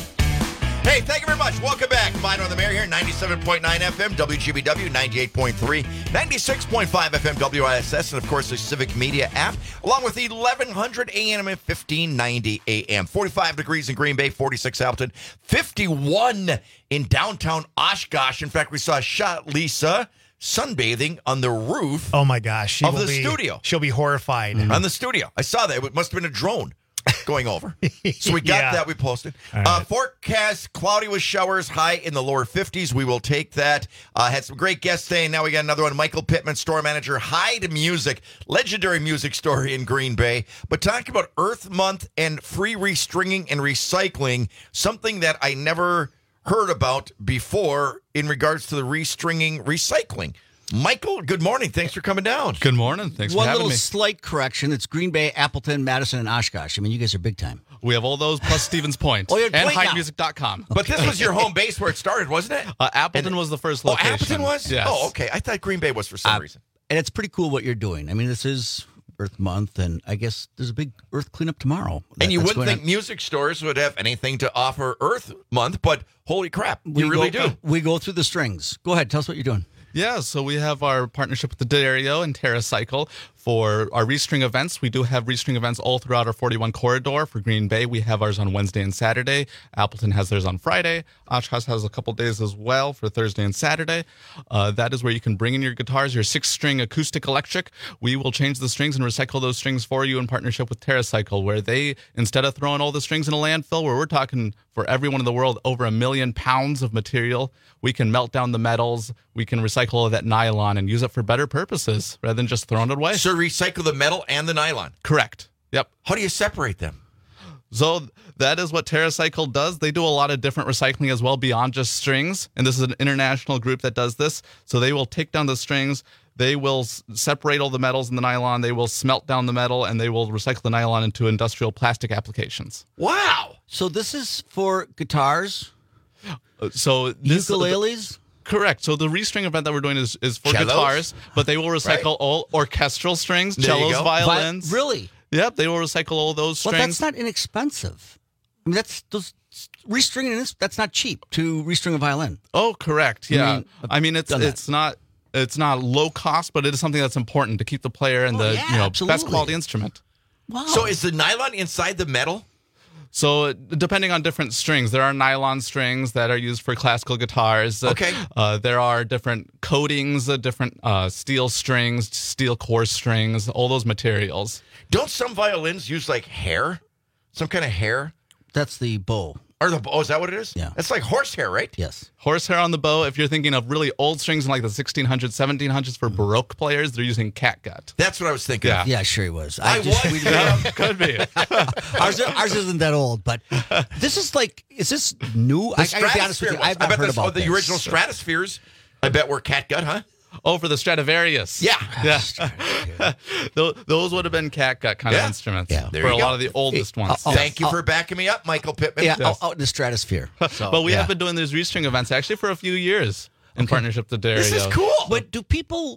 Hey, thank you very much. Welcome back. Mino and the Mayor here, 97.9 FM, WGBW, 98.3, 96.5 FM, WISS, and, of course, the Civic Media app, along with 1100 AM and 1590 AM. 45 degrees in Green Bay, 46 Appleton, 51 in downtown Oshkosh. In fact, we saw a shot, Lisa, sunbathing on the roof oh my gosh, of the studio. She'll be horrified. On the studio. I saw that. It must have been a drone going over. So we got that. We posted. Right. Forecast, cloudy with showers, high in the lower 50s. We will take that. Had some great guests today. Now we got another one. Michael Pittman, store manager, Hyde Music, legendary music store in Green Bay. But talking about Earth Month and free restringing and recycling, something that I never heard about before in regards to the restringing recycling. Michael, good morning. Thanks for coming down. Good morning. Thanks for having me. One little slight correction. It's Green Bay, Appleton, Madison, and Oshkosh. I mean, you guys are big time. We have all those plus Stevens Point. Oh, you're and great now. HydeMusic.com. But this was your home base where it started, wasn't it? Appleton was the first location. Oh, Appleton was? Yes. Oh, okay. I thought Green Bay was for some reason. And it's pretty cool what you're doing. I mean, this is Earth Month, and I guess there's a big Earth cleanup tomorrow. And you wouldn't think music stores would have anything to offer Earth Month, but holy crap, you really do. We go through the strings. Go ahead. Tell us what you're doing. Yeah, so we have our partnership with the Dario and TerraCycle for our restring events. We do have restring events all throughout our 41 corridor. For Green Bay, we have ours on Wednesday and Saturday. Appleton has theirs on Friday. Oshkosh has a couple days as well for Thursday and Saturday. That is where you can bring in your guitars, your 6-string acoustic electric. We will change the strings and recycle those strings for you in partnership with TerraCycle, where they, instead of throwing all the strings in a landfill, where we're talking for everyone in the world over 1 million pounds of material, we can melt down the metals, we can recycle all of that nylon and use it for better purposes rather than just throwing it away. So recycle the metal and the nylon? Correct. Yep. How do you separate them? So that is what TerraCycle does. They do a lot of different recycling as well beyond just strings, and this is an international group that does this. So they will take down the strings, they will separate all the metals in the nylon, they will smelt down the metal, and they will recycle the nylon into industrial plastic applications. Wow. So this is for guitars? So this, ukuleles? Correct. So the restring event that we're doing is for Cellos? guitars, but they will recycle all orchestral strings, cellos, violins. Really? Yep, they will recycle all those strings. Well, that's not inexpensive. I mean, restringing that's not cheap to restring a violin. Oh, correct. Yeah. I mean it's not low cost, but it is something that's important to keep the player and best quality instrument. Wow. So is the nylon inside the metal? So depending on different strings, there are nylon strings that are used for classical guitars. Okay. There are different coatings, different steel strings, steel core strings, all those materials. Don't some violins use like hair? Some kind of hair? That's the bow. Or the bow, is that what it is? Yeah. It's like horsehair, right? Yes. Horsehair on the bow. If you're thinking of really old strings in like the 1600s, 1700s for Baroque players, they're using catgut. That's what I was thinking. Yeah, sure he was. Could be. Ours isn't that old, but this is is this new? I gotta be honest with you, I've not heard about the original Stratospheres, I bet were catgut, huh? Oh, for the Stradivarius. Yeah. Those would have been catgut kind of instruments for a lot of the oldest ones. Thank you for backing me up, Michael Pittman. Yeah, out in the stratosphere. So, but we have been doing these restring events actually for a few years in partnership with Dario. This is cool. But do people,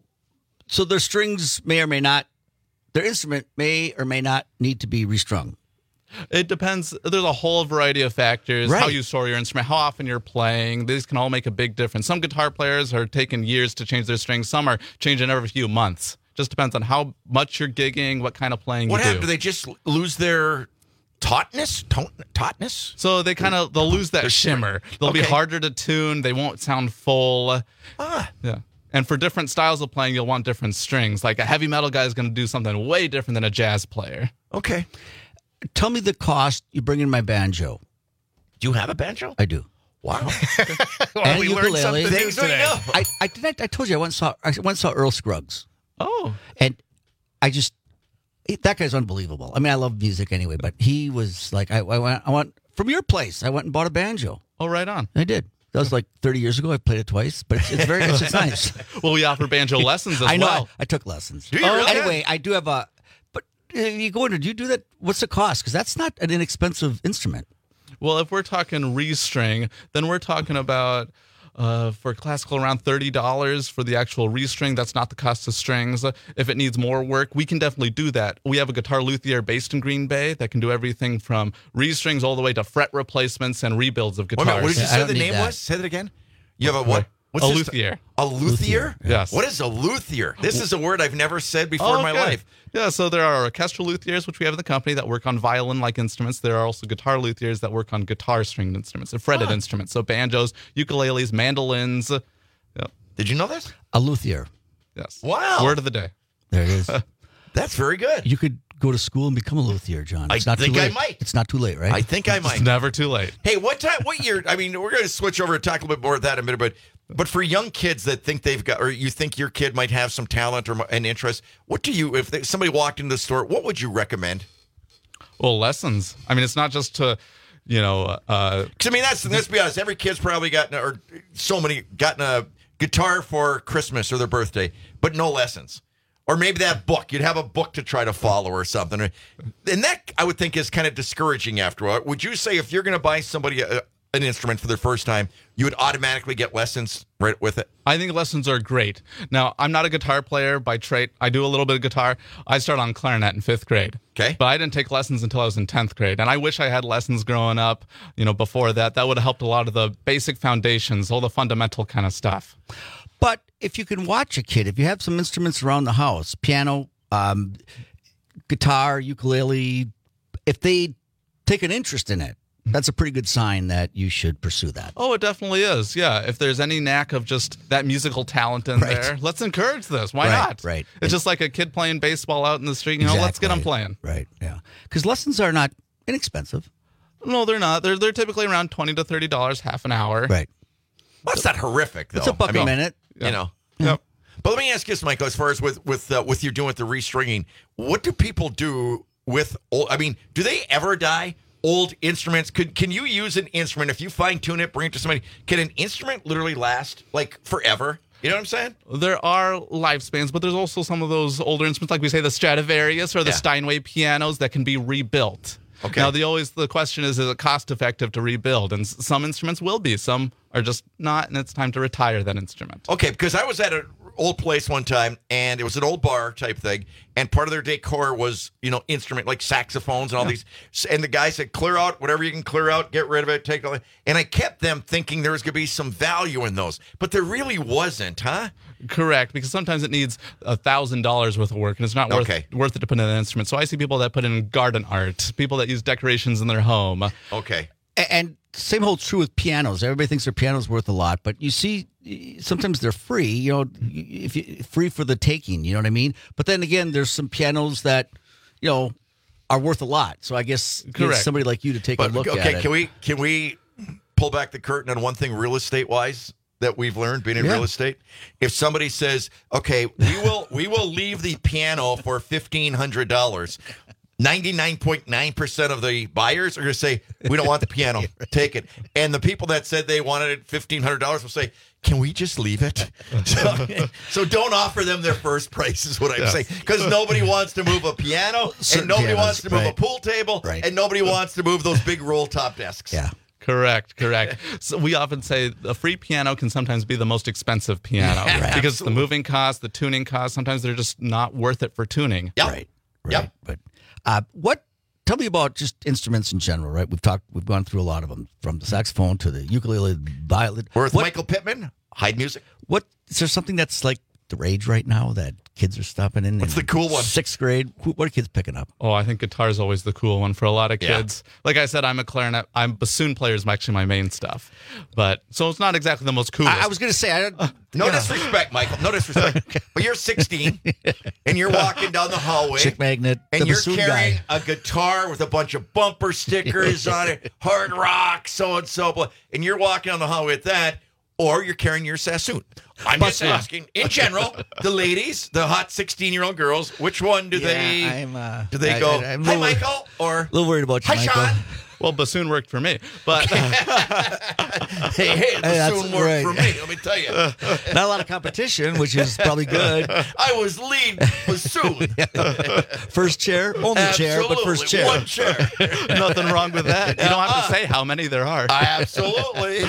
so their strings may or may not, their instrument may or may not need to be restrung? It depends. There's a whole variety of factors. Right. How you store your instrument, how often you're playing. These can all make a big difference. Some guitar players are taking years to change their strings. Some are changing every few months. Just depends on how much you're gigging, what kind of playing What you happened? do. Do they just lose their tautness? Tautness? So they'll lose that shimmer. They'll be harder to tune. They won't sound full. Yeah. And for different styles of playing, you'll want different strings. Like a heavy metal guy is going to do something way different than a jazz player. Okay. Tell me the cost. You bring in my banjo. Do you have a banjo? I do. Wow. And we learned something new today. I told you I went and saw Earl Scruggs. Oh. And that guy's unbelievable. I mean, I love music anyway, but he was like, I went from your place. I went and bought a banjo. Oh, right on. I did. That was like 30 years ago. I played it twice, but it's nice. Well, we offer banjo lessons as I know. well. I took lessons. Do you really? Anyway, I do have you go into, do you do that? What's the cost? Because that's not an inexpensive instrument. Well, if we're talking restring, then we're talking about for classical around $30 for the actual restring. That's not the cost of strings. If it needs more work, we can definitely do that. We have a guitar luthier based in Green Bay that can do everything from restrings all the way to fret replacements and rebuilds of guitars. Wait a minute, what did you say the name was? Say that again. You have a what? What's a this? luthier. A luthier? Yes. What is a luthier? This is a word I've never said before in my life. Yeah, so there are orchestral luthiers, which we have in the company, that work on violin-like instruments. There are also guitar luthiers that work on guitar-stringed instruments, and fretted instruments. So banjos, ukuleles, mandolins. Yep. Did you know this? A luthier. Yes. Wow. Word of the day. There it is. That's very good. You could go to school and become a luthier, John. It's I not think too I late. might. It's not too late, right? I think I might. It's never too late. Hey, what year? I mean, we're going to switch over and talk a little bit more of that in a minute, but for young kids that think they've got, or you think your kid might have some talent or an interest, what do you, if somebody walked into the store, what would you recommend? Well, lessons. I mean, it's not just to, because I mean, let's be honest, every kid's probably gotten a guitar for Christmas or their birthday, but no lessons. Or maybe that book. You'd have a book to try to follow or something. And that, I would think, is kind of discouraging after a while. Would you say if you're going to buy somebody an instrument for their first time, you would automatically get lessons right with it? I think lessons are great. Now, I'm not a guitar player by trade. I do a little bit of guitar. I started on clarinet in 5th grade. Okay. But I didn't take lessons until I was in 10th grade. And I wish I had lessons growing up, before that. That would have helped a lot of the basic foundations, all the fundamental kind of stuff. But if you can watch a kid, if you have some instruments around the house, piano, guitar, ukulele, if they take an interest in it, that's a pretty good sign that you should pursue that. Oh, it definitely is. Yeah. If there's any knack of just that musical talent in there, let's encourage this. Why not? Right. It's just like a kid playing baseball out in the street. Let's get them playing. Right. Yeah. Because lessons are not inexpensive. No, they're not. They're typically around $20 to $30, half an hour. Right. Well, that's not horrific, though. It's $1 a minute. Yep. Yep. But let me ask you this, Michael, as far as with you doing with the restringing, what do people do with old, do they ever die? Old instruments, can you use an instrument, if you fine-tune it, bring it to somebody, can an instrument literally last, like, forever? You know what I'm saying? There are lifespans, but there's also some of those older instruments, like we say the Stradivarius or the Steinway pianos, that can be rebuilt. Okay. Now, the question is it cost-effective to rebuild? And some instruments will be. Some are just not, and it's time to retire that instrument. Okay, because I was at an old place one time, and it was an old bar type thing, and part of their decor was, instrument, like saxophones and all these. And the guy said, clear out whatever you can clear out, get rid of it, take it all. And I kept them thinking there was going to be some value in those, but there really wasn't, huh? Correct, because sometimes it needs $1,000 worth of work, and it's not worth it to put in an instrument. So I see people that put in garden art, people that use decorations in their home. Okay. And same holds true with pianos. Everybody thinks their piano's worth a lot, but you see, sometimes they're free, free for the taking, you know what I mean? But then again, there's some pianos that, are worth a lot. So I guess get somebody like you to take a look at it. Can we pull back the curtain on one thing real estate-wise that we've learned being in real estate? If somebody says, okay, we will leave the piano for $1,500, 99.9% of the buyers are going to say, we don't want the piano. Take it. And the people that said they wanted it $1,500 will say, can we just leave it? So don't offer them their first price is what I'm saying. Because nobody wants to move a piano, and nobody wants to move a pool table, and nobody wants to move those big roll-top desks. Yeah. Correct. So we often say a free piano can sometimes be the most expensive piano because the moving costs, the tuning costs, sometimes they're just not worth it for tuning. Yep. Right. Yep. But tell me about just instruments in general, right? We've gone through a lot of them, from the saxophone to the ukulele, violin. Or with Michael Pittman, Hyde music. Is there something that's like the rage right now that kids are stopping in? What's the cool one? 6th grade. What are kids picking up? Oh, I think guitar is always the cool one for a lot of kids. Yeah. Like I said, I'm bassoon player is actually my main stuff. So it's not exactly the most coolest. I was going to say, no disrespect, Michael. No disrespect. But you're 16 and you're walking down the hallway. Chick magnet. And you're carrying a guitar with a bunch of bumper stickers on it. Hard rock, so-and-so. And you're walking down the hallway with that. Or you're carrying your Sassoon. I'm just asking, in general, the ladies, the hot 16-year-old girls, which one do they go, hi, Michael, or a little worried about you, hi, Michael. Sean? Well, bassoon worked for me, but hey, bassoon worked for me. Let me tell you, not a lot of competition, which is probably good. I was lead bassoon. First chair, only chair, but first chair. One chair. Nothing wrong with that. You don't have to say how many there are. Absolutely.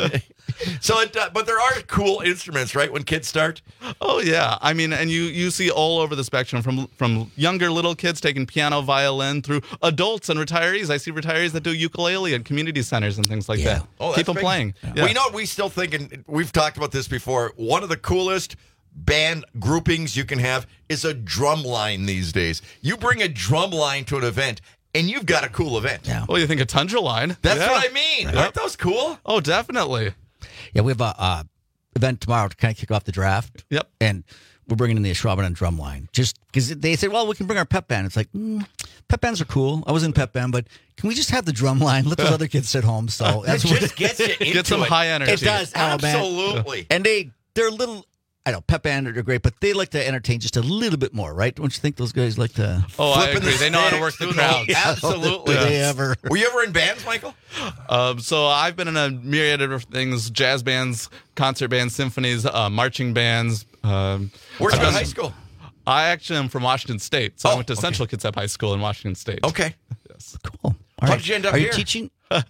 So, but there are cool instruments, right? When kids start. Oh yeah, I mean, and you see all over the spectrum, from younger little kids taking piano, violin, through adults and retirees. I see retirees that do ukulele at community centers and things like that. Oh, keep them playing. Yeah. Well, you know what we still think, and we've talked about this before. One of the coolest band groupings you can have is a drum line these days. You bring a drum line to an event, and you've got a cool event. Yeah. Well, you think a tundra line? That's what I mean. Right. Aren't those cool? Oh, definitely. Yeah, we have a event tomorrow to kind of kick off the draft. Yep. And we're bringing in the Ashwaubenon drum line. Just because they said, well, we can bring our pep band. It's like, pep bands are cool. I was in pep band, but can we just have the drum line? Let those other kids sit home. So that's what just gets you into Get some high energy. It does. Absolutely. And they're a little... I know pep band are great, but they like to entertain just a little bit more, right? Don't you think those guys like to? Oh, I agree. They know how to work the crowd. Absolutely. Do they ever? Were you ever in bands, Michael? So I've been in a myriad of things: jazz bands, concert bands, symphonies, marching bands. Where'd you go to high school? I actually am from Washington State, so I went to Central Kitsap High School in Washington State. Okay. Yes. Cool. How did you end up here? Are you teaching?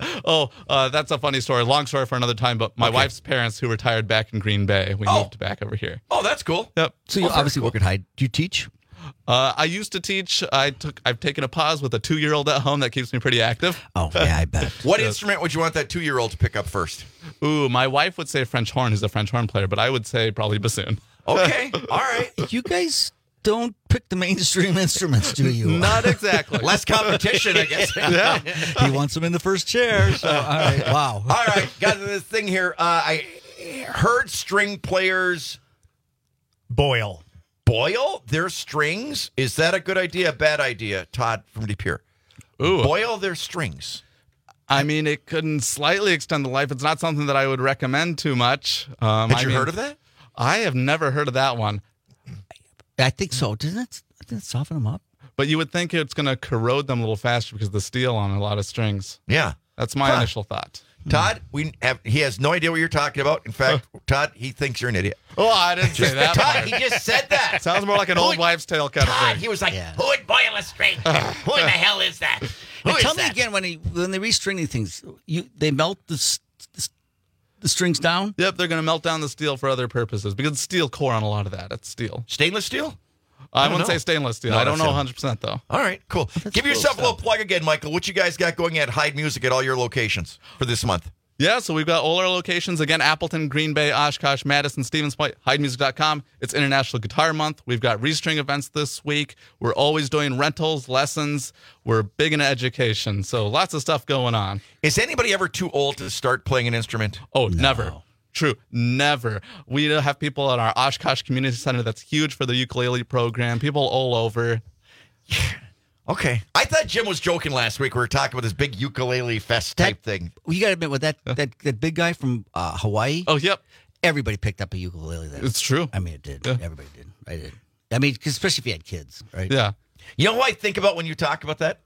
That's a funny story. Long story for another time, but my wife's parents, who retired back in Green Bay, we moved back over here. Oh, that's cool. Yep. So you obviously work at Hyde. Do you teach? I used to teach. I've taken a pause with a 2-year-old at home that keeps me pretty active. Oh, yeah, I bet. What instrument would you want that 2-year-old to pick up first? Ooh, my wife would say French horn. Who's a French horn player, but I would say probably bassoon. Okay. All right. You guys don't pick the mainstream instruments, do you? Not exactly. Less competition, I guess. Yeah. He wants them in the first chair. So, all right. Wow. All right. Got this thing here. I heard string players boil their strings. Is that a good idea, bad idea? Todd from De Pere. Ooh. Boil their strings. I mean, it can slightly extend the life. It's not something that I would recommend too much. Had you heard of that? I have never heard of that one. I think so. Doesn't it soften them up? But you would think it's going to corrode them a little faster because of the steel on a lot of strings. Yeah. That's my initial thought. Todd, he has no idea what you're talking about. In fact, Todd, he thinks you're an idiot. Oh, I didn't say that. Todd, he just said that. Sounds more like an old wives' tale kind of Todd, thing. he was like, who would boil a string? Who in the hell is that? Tell me again, when they restring these things, they melt the strings down? Yep, they're going to melt down the steel for other purposes because it's steel core on a lot of that. It's steel. Stainless steel? I wouldn't say stainless steel. No, I don't know that's 100% though. All right, cool. Give yourself a little plug again, Michael. What you guys got going at Hyde Music at all your locations for this month? Yeah, so we've got all our locations. Again, Appleton, Green Bay, Oshkosh, Madison, Stevens Point, HydeMusic.com. It's International Guitar Month. We've got restring events this week. We're always doing rentals, lessons. We're big into education. So lots of stuff going on. Is anybody ever too old to start playing an instrument? Oh, never. True. Never. We have people at our Oshkosh Community Center that's huge for the ukulele program. People all over. Okay. I thought Jim was joking last week. We were talking about this big ukulele fest type thing. Well, you got to admit, with that big guy from Hawaii. Oh, yep. Everybody picked up a ukulele there. It's true. I mean, it did. Yeah. Everybody did. I did. I mean, especially if you had kids, right? Yeah. You know who I think about when you talk about that?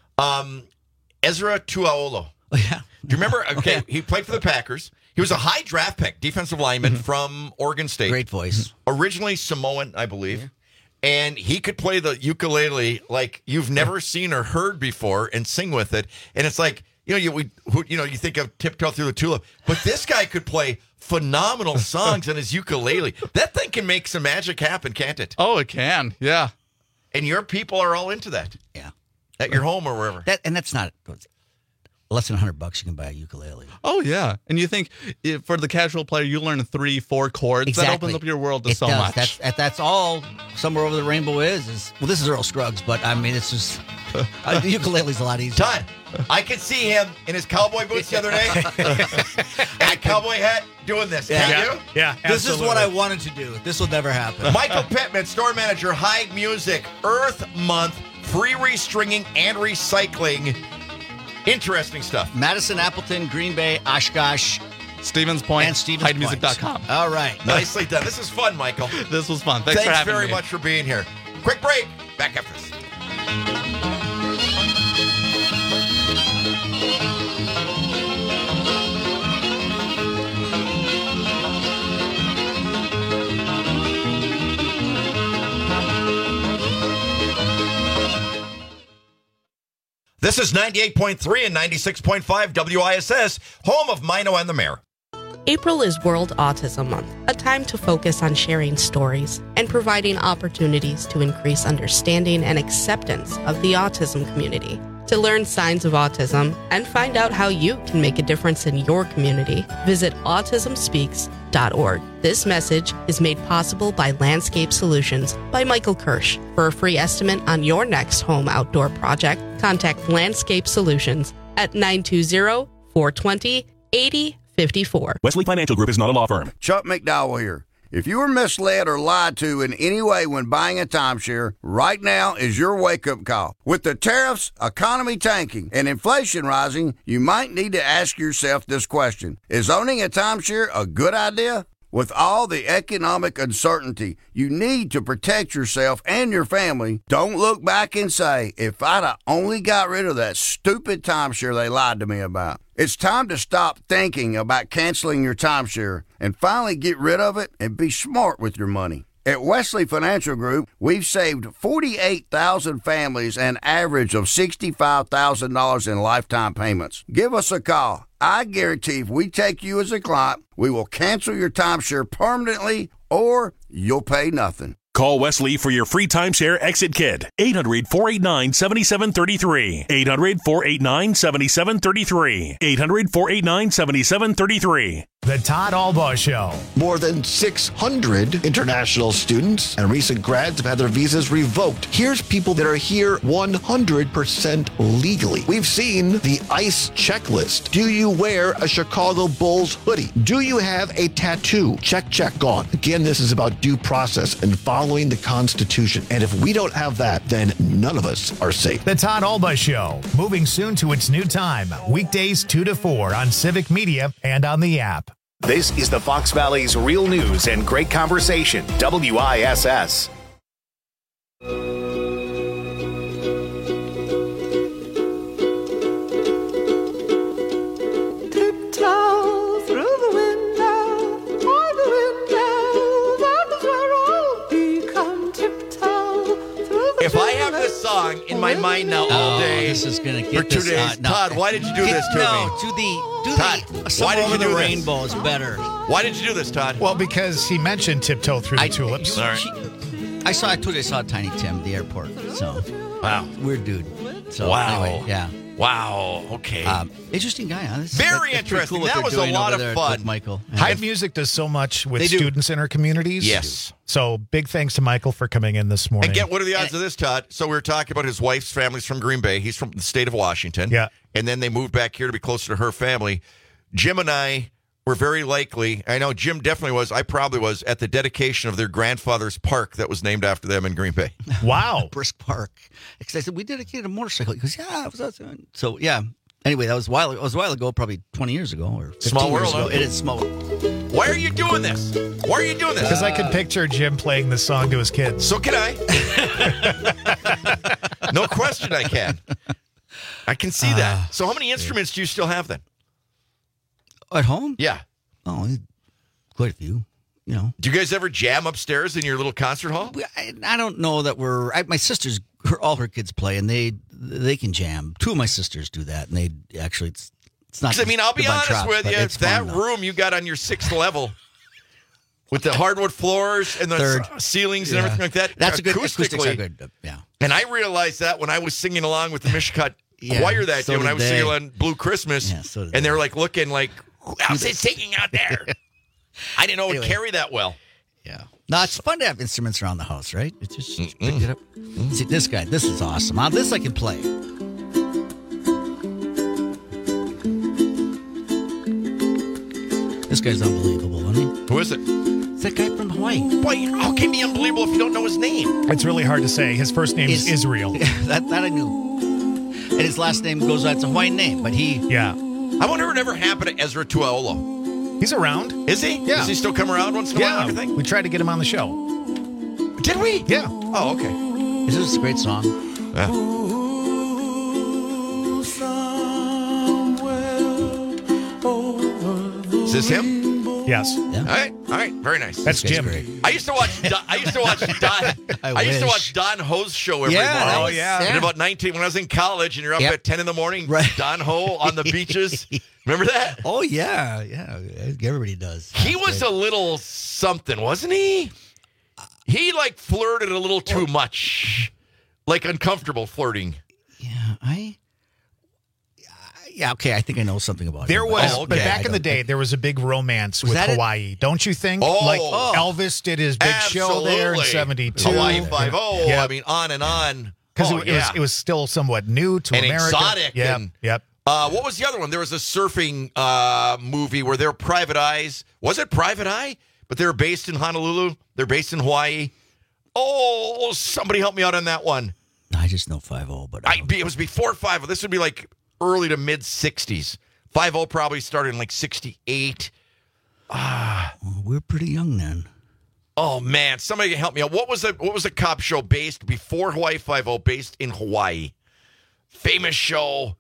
Ezra Tuaolo. Oh, yeah. Do you remember? Okay, he played for the Packers. He was a high draft pick, defensive lineman from Oregon State. Great voice. Originally Samoan, I believe. Yeah. And he could play the ukulele like you've never seen or heard before and sing with it. And it's like, you think of Tiptoe Through the Tulip. But this guy could play phenomenal songs on his ukulele. That thing can make some magic happen, can't it? Oh, it can. Yeah. And your people are all into that. Yeah. At your home or wherever. That's not less than $100. You can buy a ukulele. Oh yeah, and you think for the casual player, you learn 3-4 chords. Exactly. That opens up your world to so does. much. That's all. Somewhere over the rainbow is well. This is Earl Scruggs, but I mean, it's just the ukulele's a lot easier. Todd, I could see him in his cowboy boots the other day, and a cowboy hat, doing this. Yeah. Can you? Yeah, This is what I wanted to do. This will never happen. Michael Pittman, store manager, Hyde Music, Earth Month, free restringing and recycling. Interesting stuff. Madison, Appleton, Green Bay, Oshkosh, Stevens Point, and Stevens HydeMusic.com. All right. Nicely done. This is fun, Michael. This was fun. Thanks for having me. very much for being here. Quick break. Back after this. This is 98.3 and 96.5 WISS, home of Mino and the Mayor. April is World Autism Month, a time to focus on sharing stories and providing opportunities to increase understanding and acceptance of the autism community. To learn signs of autism and find out how you can make a difference in your community, visit autismspeaks.org. This message is made possible by Landscape Solutions by Michael Kirsch. For a free estimate on your next home outdoor project, contact Landscape Solutions at 920-420-8054. Wesley Financial Group is not a law firm. Chuck McDowell here. If you were misled or lied to in any way when buying a timeshare, right now is your wake-up call. With the tariffs, economy tanking, and inflation rising, you might need to ask yourself this question. Is owning a timeshare a good idea? With all the economic uncertainty, you need to protect yourself and your family. Don't look back and say, if I'd have only got rid of that stupid timeshare they lied to me about. It's time to stop thinking about canceling your timeshare and finally get rid of it and be smart with your money. At Wesley Financial Group, we've saved 48,000 families an average of $65,000 in lifetime payments. Give us a call. I guarantee if we take you as a client, we will cancel your timeshare permanently or you'll pay nothing. Call Wesley for your free timeshare exit kit. 800-489-7733. 800-489-7733. 800-489-7733. The Todd Albaugh Show. More than 600 international students and recent grads have had their visas revoked. Here's people that are here 100% legally. We've seen the ICE checklist. Do you wear a Chicago Bulls hoodie? Do you have a tattoo? Check, check, gone. Again, this is about due process and following the Constitution. And if we don't have that, then none of us are safe. The Todd Albaugh Show, moving soon to its new time, weekdays 2 to 4 on Civic Media and on the app. This is the Fox Valley's real news and great conversation, WISS. Tiptoe through the window, all the windows, that is where I'll become. Tiptoe through the If I have this song in my mind now all day, this is going to for get 2 this, days. no. Todd, why did you do this to me? No, do Todd, the Summer why did Over you the do this? Rainbow is better. Why did you do this, Todd? Well, because he mentioned Tiptoe Through the Tulips. I told you I saw Tiny Tim at the airport. So wow, weird dude. So wow, anyway, yeah. Wow. Okay. Interesting guy. Huh? Very interesting. Cool that was a lot of fun. Michael. Hyde Music does so much with They do. students in our communities. Yes. So big thanks to Michael for coming in this morning. And get what are the odds of this, Todd? So we were talking about his wife's family's from Green Bay. He's from the state of Washington. Yeah. And then they moved back here to be closer to her family. Jim and I were very likely, I know Jim definitely was, I probably was, at the dedication of their grandfather's park that was named after them in Green Bay. Wow. Brisk Park. Because I said, we dedicated a motorcycle. He goes, yeah, it was us. So, yeah. Anyway, that was a while ago, probably 20 years ago or 15 Small years world, ago. huh? It is small. Why are you doing this? Why are you doing this? Because I could picture Jim playing this song to his kids. So can I. No question I can. I can see that. So how many instruments do you still have then? At home? Yeah. Oh, quite a few. You know. Do you guys ever jam upstairs in your little concert hall? I don't know that my sisters, all her kids play, and they can jam. Two of my sisters do that, and they actually, it's not. Because, I mean, I'll be honest traps, with but you. it's That fun, though. room you got on your 6th level with the hardwood floors and the ceilings and everything like that. That's a good, acoustically. acoustics are good, yeah. And I realized that when I was singing along with the Mishkat Yeah, choir that so day, when did I was they. singing on Blue Christmas, Yeah, so did and they were like looking like, who else is singing out there? I didn't know it would Anyway. carry that well. Yeah. No, it's fun to have instruments around the house, right? It's just pick it up. See, this guy, this is awesome. This I can play. This guy's unbelievable, isn't he? Who is it? It's that guy from Hawaii. Boy, how can he be unbelievable if you don't know his name? It's really hard to say. His first name is Israel. that I knew. And his last name goes, it's a Hawaiian name, but he... Yeah. I wonder what ever happened to Ezra Tuaolo. He's around. Is he? Yeah. Does he still come around once in a while and everything? We tried to get him on the show. Did we? Yeah. Oh, okay. This is a great song. Yeah. Is this him? Yes. All right, very nice. That's Jim. I used to watch Don Ho's show every morning. Oh, yeah. And about 19 when I was in college, and you're up at 10 in the morning. Right. Don Ho on the beaches. Remember that? Oh, yeah. Everybody does. He was a little something, wasn't he? He like flirted a little too much, like uncomfortable flirting. Yeah, okay, I think I know something about There him. was, but back in the day, there was a big romance with Hawaii. Don't you think? Like Elvis did his big show there in 72. Hawaii 5-0. Yeah. I mean, on and on. Because it was still somewhat new to and America. Exotic. Yep. What was the other one? There was a surfing movie where they were Private Eyes. Was it Private Eye? But they were based in Honolulu. They're based in Hawaii. Oh, somebody help me out on that one. I just know 5-0, but it was before 5-0. This would be like early to mid 60s. 5-0 probably started in like 68. We're pretty young then. Oh man, somebody can help me out. What was a cop show based before Hawaii 5-0, based in Hawaii? Famous show.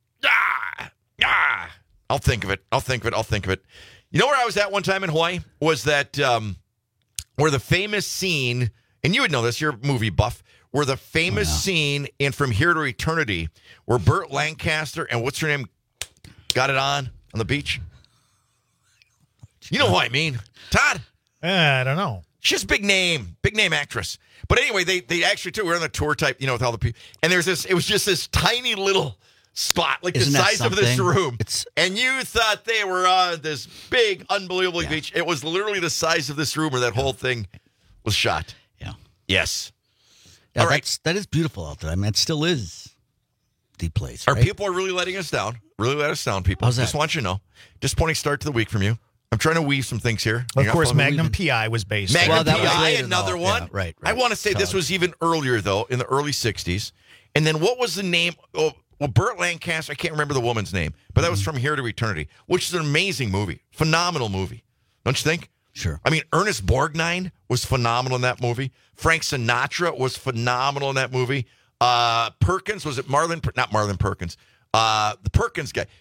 I'll think of it. You know where I was at one time in Hawaii? Was that where the famous scene, and you would know this, you're a movie buff, where the famous scene in From Here to Eternity, where Burt Lancaster and what's her name got it on the beach? You know who I mean. Todd? I don't know. She's a big name actress. But anyway, they actually, too, we're on the tour type, with all the people. And it was just this tiny little spot, like the size of this room. And you thought they were on this big, unbelievable beach. It was literally the size of this room where that whole thing was shot. Yeah. Yes. Yeah, all right. That is beautiful out there. I mean, it still is the place. Our right? people are really letting us down. Really let us down, people. How's that? Just want you to know. Disappointing start to the week from you. I'm trying to weave some things here. Of course, Magnum PI was based. Magnum on. PI, another one. Yeah, right. I want to say this was even earlier, though, in the early 60s. And then what was the name? Oh, well, Burt Lancaster, I can't remember the woman's name, but that was From Here to Eternity, which is an amazing movie. Phenomenal movie. Don't you think? Sure. I mean, Ernest Borgnine was phenomenal in that movie. Frank Sinatra was phenomenal in that movie. Perkins, was it Marlon? Not Marlon Perkins. The Perkins guy.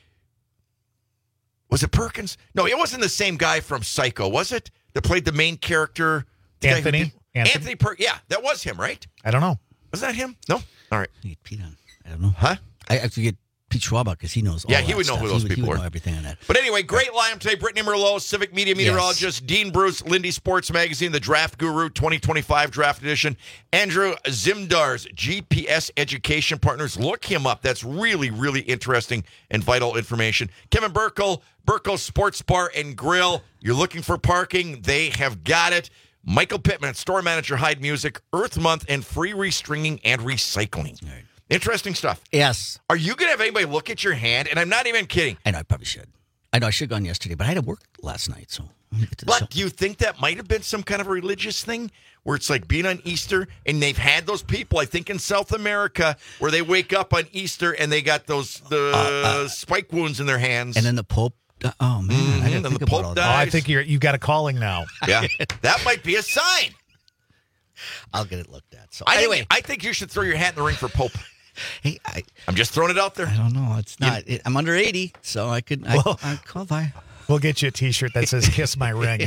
Was it Perkins? No, it wasn't the same guy from Psycho, was it? That played the main character. Anthony Perkins. Yeah, that was him, right? I don't know. Was that him? No? All right. Pete on. I don't know. Huh? I have to get Pete Schwaba because he knows all he that would know stuff. who those people he would are. know everything on that. But anyway, great lineup today. Brittany Merlot, Civic Media Meteorologist, Dean Bruce, Lindy Sports Magazine, the Draft Guru 2025 Draft Edition, Andrew Zimdar's GPS Education Partners. Look him up. That's really, really interesting and vital information. Kevin Burkle, Burkle Sports Bar and Grill. You're looking for parking. They have got it. Michael Pittman, Store Manager, Hyde Music, Earth Month, and free restringing and recycling. Right. Interesting stuff. Yes. Are you going to have anybody look at your hand? And I'm not even kidding. I know, I probably should. I know I should have gone yesterday, but I had to work last night, so. But do you think that might have been some kind of a religious thing where it's like being on Easter and they've had those people, I think in South America, where they wake up on Easter and they got those spike wounds in their hands. And then the Pope. Oh, man. I didn't and think the about Pope all dies. that. I think you got a calling now. Yeah. That might be a sign. I'll get it looked at. So anyway, I think you should throw your hat in the ring for Pope. Hey, I'm just throwing it out there. I don't know. It's not. I'm under 80, so I could. I qualify. We'll get you a T-shirt that says "Kiss My Ring."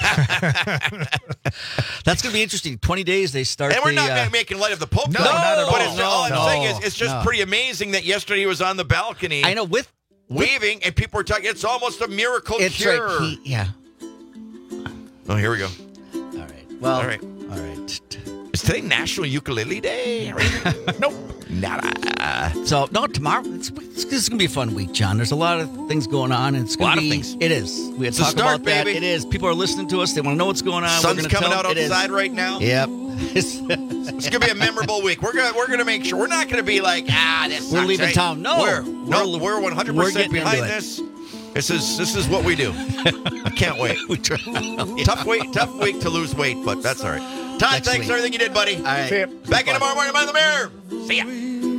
That's going to be interesting. 20 days they start. And we're not making light of the Pope. No, not at all. But all I'm saying is, it's just pretty amazing that yesterday he was on the balcony. I know waving, and people were talking. It's almost a miracle cure. Right. Oh, here we go. All right. Well. All right. Is today National Ukulele Day? Nope. Nada. So, no, tomorrow, this is going to be a fun week, John. There's a lot of things going on. And it's going to be. Of things. It is. We had It's a talk start, about that. baby. It is. People are listening to us. They want to know what's going on. Sun's coming out outside right now. Yep. It's going to be a memorable week. We're gonna make sure. We're not going to be like, this We're sucks, leaving right? town. No. We're 100% behind this. This is what we do. I can't wait. Tough week to lose weight, but that's all right. Todd, thanks for everything you did, buddy. All right. See ya. Back in tomorrow morning by the Mirror. See ya.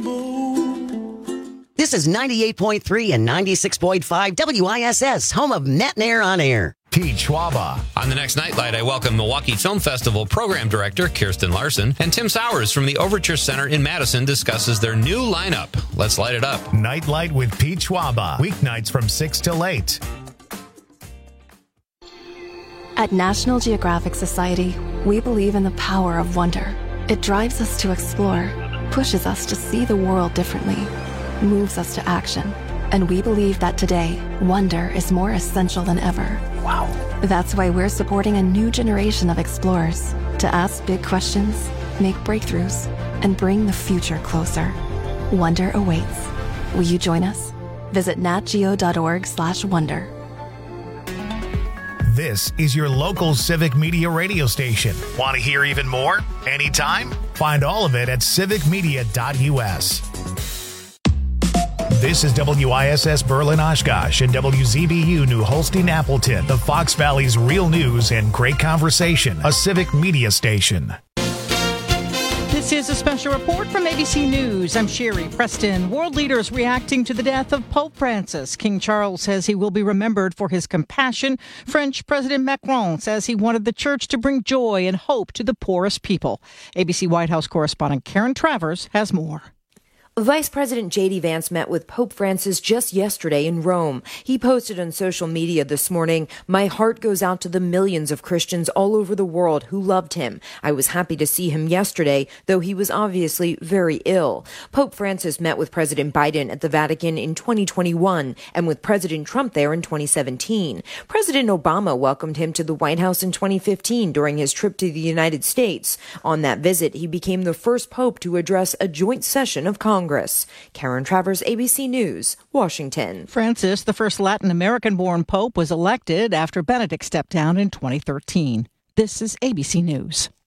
This is 98.3 and 96.5 WISS, home of Net and Air on Air. Pete Schwaba. On the next Nightlight, I welcome Milwaukee Film Festival Program Director Kirsten Larson, and Tim Sowers from the Overture Center in Madison discusses their new lineup. Let's light it up. Nightlight with Pete Schwaba. Weeknights from 6 till 8. At National Geographic Society, we believe in the power of wonder. It drives us to explore, pushes us to see the world differently, moves us to action. And we believe that today, wonder is more essential than ever. Wow. That's why we're supporting a new generation of explorers to ask big questions, make breakthroughs, and bring the future closer. Wonder awaits. Will you join us? Visit natgeo.org/wonder. This is your local Civic Media radio station. Want to hear even more? Anytime? Find all of it at civicmedia.us. This is WISS Berlin Oshkosh and WZBU New Holstein Appleton, the Fox Valley's real news and great conversation, a Civic Media station. This is a special report from ABC News. I'm Sherry Preston. World leaders reacting to the death of Pope Francis. King Charles says he will be remembered for his compassion. French President Macron says he wanted the church to bring joy and hope to the poorest people. ABC White House correspondent Karen Travers has more. Vice President J.D. Vance met with Pope Francis just yesterday in Rome. He posted on social media this morning, "My heart goes out to the millions of Christians all over the world who loved him. I was happy to see him yesterday, though he was obviously very ill." Pope Francis met with President Biden at the Vatican in 2021 and with President Trump there in 2017. President Obama welcomed him to the White House in 2015 during his trip to the United States. On that visit, he became the first pope to address a joint session of Congress. Karen Travers, ABC News, Washington. Francis, the first Latin American-born pope, was elected after Benedict stepped down in 2013. This is ABC News.